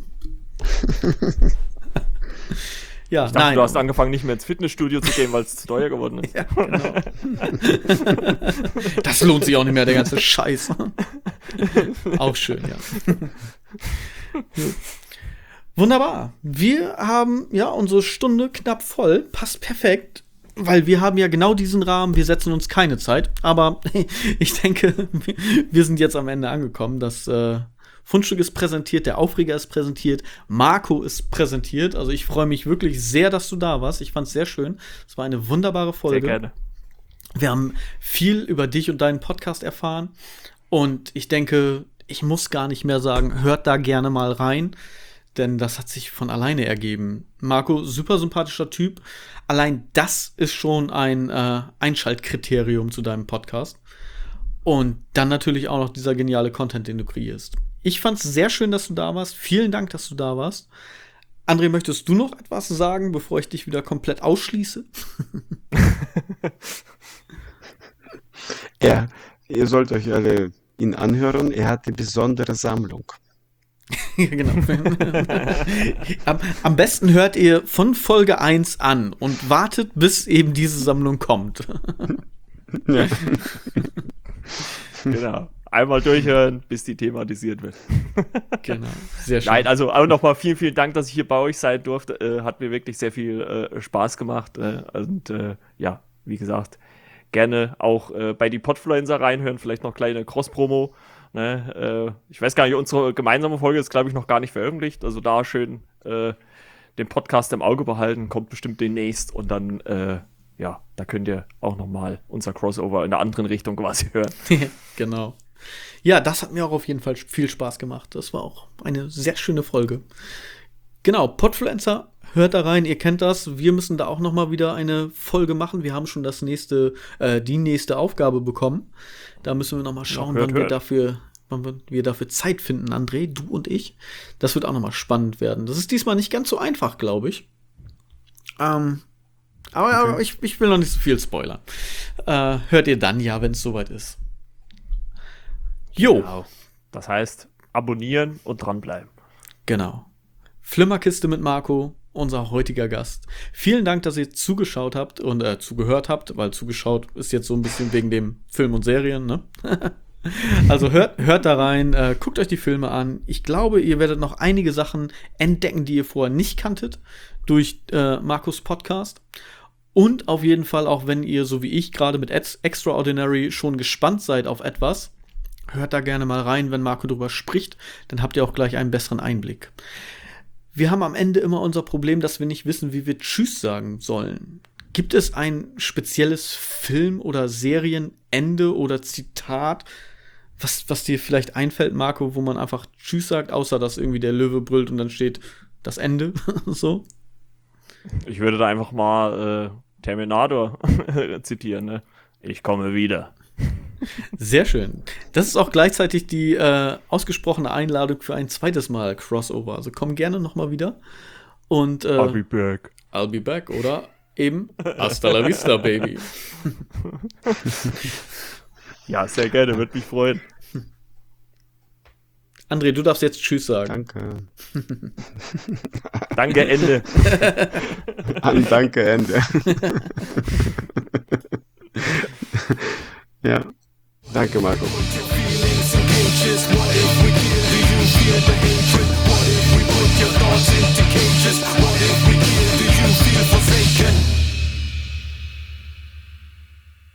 ja, Ich dachte, nein. du hast angefangen, nicht mehr ins Fitnessstudio zu gehen, weil es zu teuer geworden ist. Ja, genau. Das lohnt sich auch nicht mehr, der ganze Scheiß. Auch schön, ja. Wunderbar. Wir haben ja unsere Stunde knapp voll. Passt perfekt, weil wir haben ja genau diesen Rahmen. Wir setzen uns keine Zeit. Aber ich denke, wir sind jetzt am Ende angekommen. Das äh, Fundstück ist präsentiert, der Aufreger ist präsentiert, Marco ist präsentiert. Also ich freue mich wirklich sehr, dass du da warst. Ich fand es sehr schön. Es war eine wunderbare Folge. Sehr gerne. Wir haben viel über dich und deinen Podcast erfahren. Und ich denke, ich muss gar nicht mehr sagen, hört da gerne mal rein. Denn das hat sich von alleine ergeben. Marco, super sympathischer Typ. Allein das ist schon ein äh, Einschaltkriterium zu deinem Podcast. Und dann natürlich auch noch dieser geniale Content, den du kreierst. Ich fand es sehr schön, dass du da warst. Vielen Dank, dass du da warst. André, möchtest du noch etwas sagen, bevor ich dich wieder komplett ausschließe? Ja, ihr sollt euch alle ihn anhören. Er hat eine besondere Sammlung. Genau. am, am besten hört ihr von Folge eins an und wartet, bis eben diese Sammlung kommt. Ja. Genau. Einmal durchhören, bis die thematisiert wird. Genau. Sehr schön. Nein, also auch nochmal vielen, vielen Dank, dass ich hier bei euch sein durfte. Äh, hat mir wirklich sehr viel äh, Spaß gemacht. Äh, und äh, ja, wie gesagt, gerne auch äh, bei die Podfluencer reinhören. Vielleicht noch kleine Cross-Promo. Ne? Äh, ich weiß gar nicht, unsere gemeinsame Folge ist, glaube ich, noch gar nicht veröffentlicht. Also da schön äh, den Podcast im Auge behalten. Kommt bestimmt demnächst. Und dann, äh, ja, da könnt ihr auch nochmal unser Crossover in der anderen Richtung quasi hören. Genau. Ja, das hat mir auch auf jeden Fall viel Spaß gemacht. Das war auch eine sehr schöne Folge. Genau, Podfluencer, hört da rein, ihr kennt das. Wir müssen da auch noch mal wieder eine Folge machen. Wir haben schon das nächste, äh, die nächste Aufgabe bekommen. Da müssen wir noch mal schauen, ja, hört, wann wir hört. dafür, wann wir dafür Zeit finden, André, du und ich. Das wird auch noch mal spannend werden. Das ist diesmal nicht ganz so einfach, glaube ich. Ähm, aber, Okay. aber ich, ich will noch nicht so viel spoilern. Äh, hört ihr dann ja, wenn es soweit ist. Jo. Genau. Das heißt, abonnieren und dranbleiben. Genau. Flimmerkiste mit Marco, unser heutiger Gast. Vielen Dank, dass ihr zugeschaut habt und äh, zugehört habt, weil zugeschaut ist jetzt so ein bisschen wegen dem Film und Serien, ne? Also hört, hört da rein, äh, guckt euch die Filme an. Ich glaube, ihr werdet noch einige Sachen entdecken, die ihr vorher nicht kanntet, durch äh, Marcos Podcast. Und auf jeden Fall, auch wenn ihr, so wie ich, gerade mit Ex- Extraordinary schon gespannt seid auf etwas, hört da gerne mal rein, wenn Marco drüber spricht, dann habt ihr auch gleich einen besseren Einblick. Wir haben am Ende immer unser Problem, dass wir nicht wissen, wie wir Tschüss sagen sollen. Gibt es ein spezielles Film- oder Serienende oder Zitat, was, was dir vielleicht einfällt, Marco, wo man einfach Tschüss sagt, außer dass irgendwie der Löwe brüllt und dann steht das Ende? So? Ich würde da einfach mal äh, Terminator zitieren, ne? Ich komme wieder. Sehr schön. Das ist auch gleichzeitig die äh, ausgesprochene Einladung für ein zweites Mal Crossover. Also komm gerne noch mal wieder. Und äh, I'll be back. I'll be back, oder eben hasta la vista, baby. Ja, sehr gerne, würde mich freuen. André, du darfst jetzt Tschüss sagen. Danke. Danke, Ende. An Danke, Ende. Ja. Danke, Marco.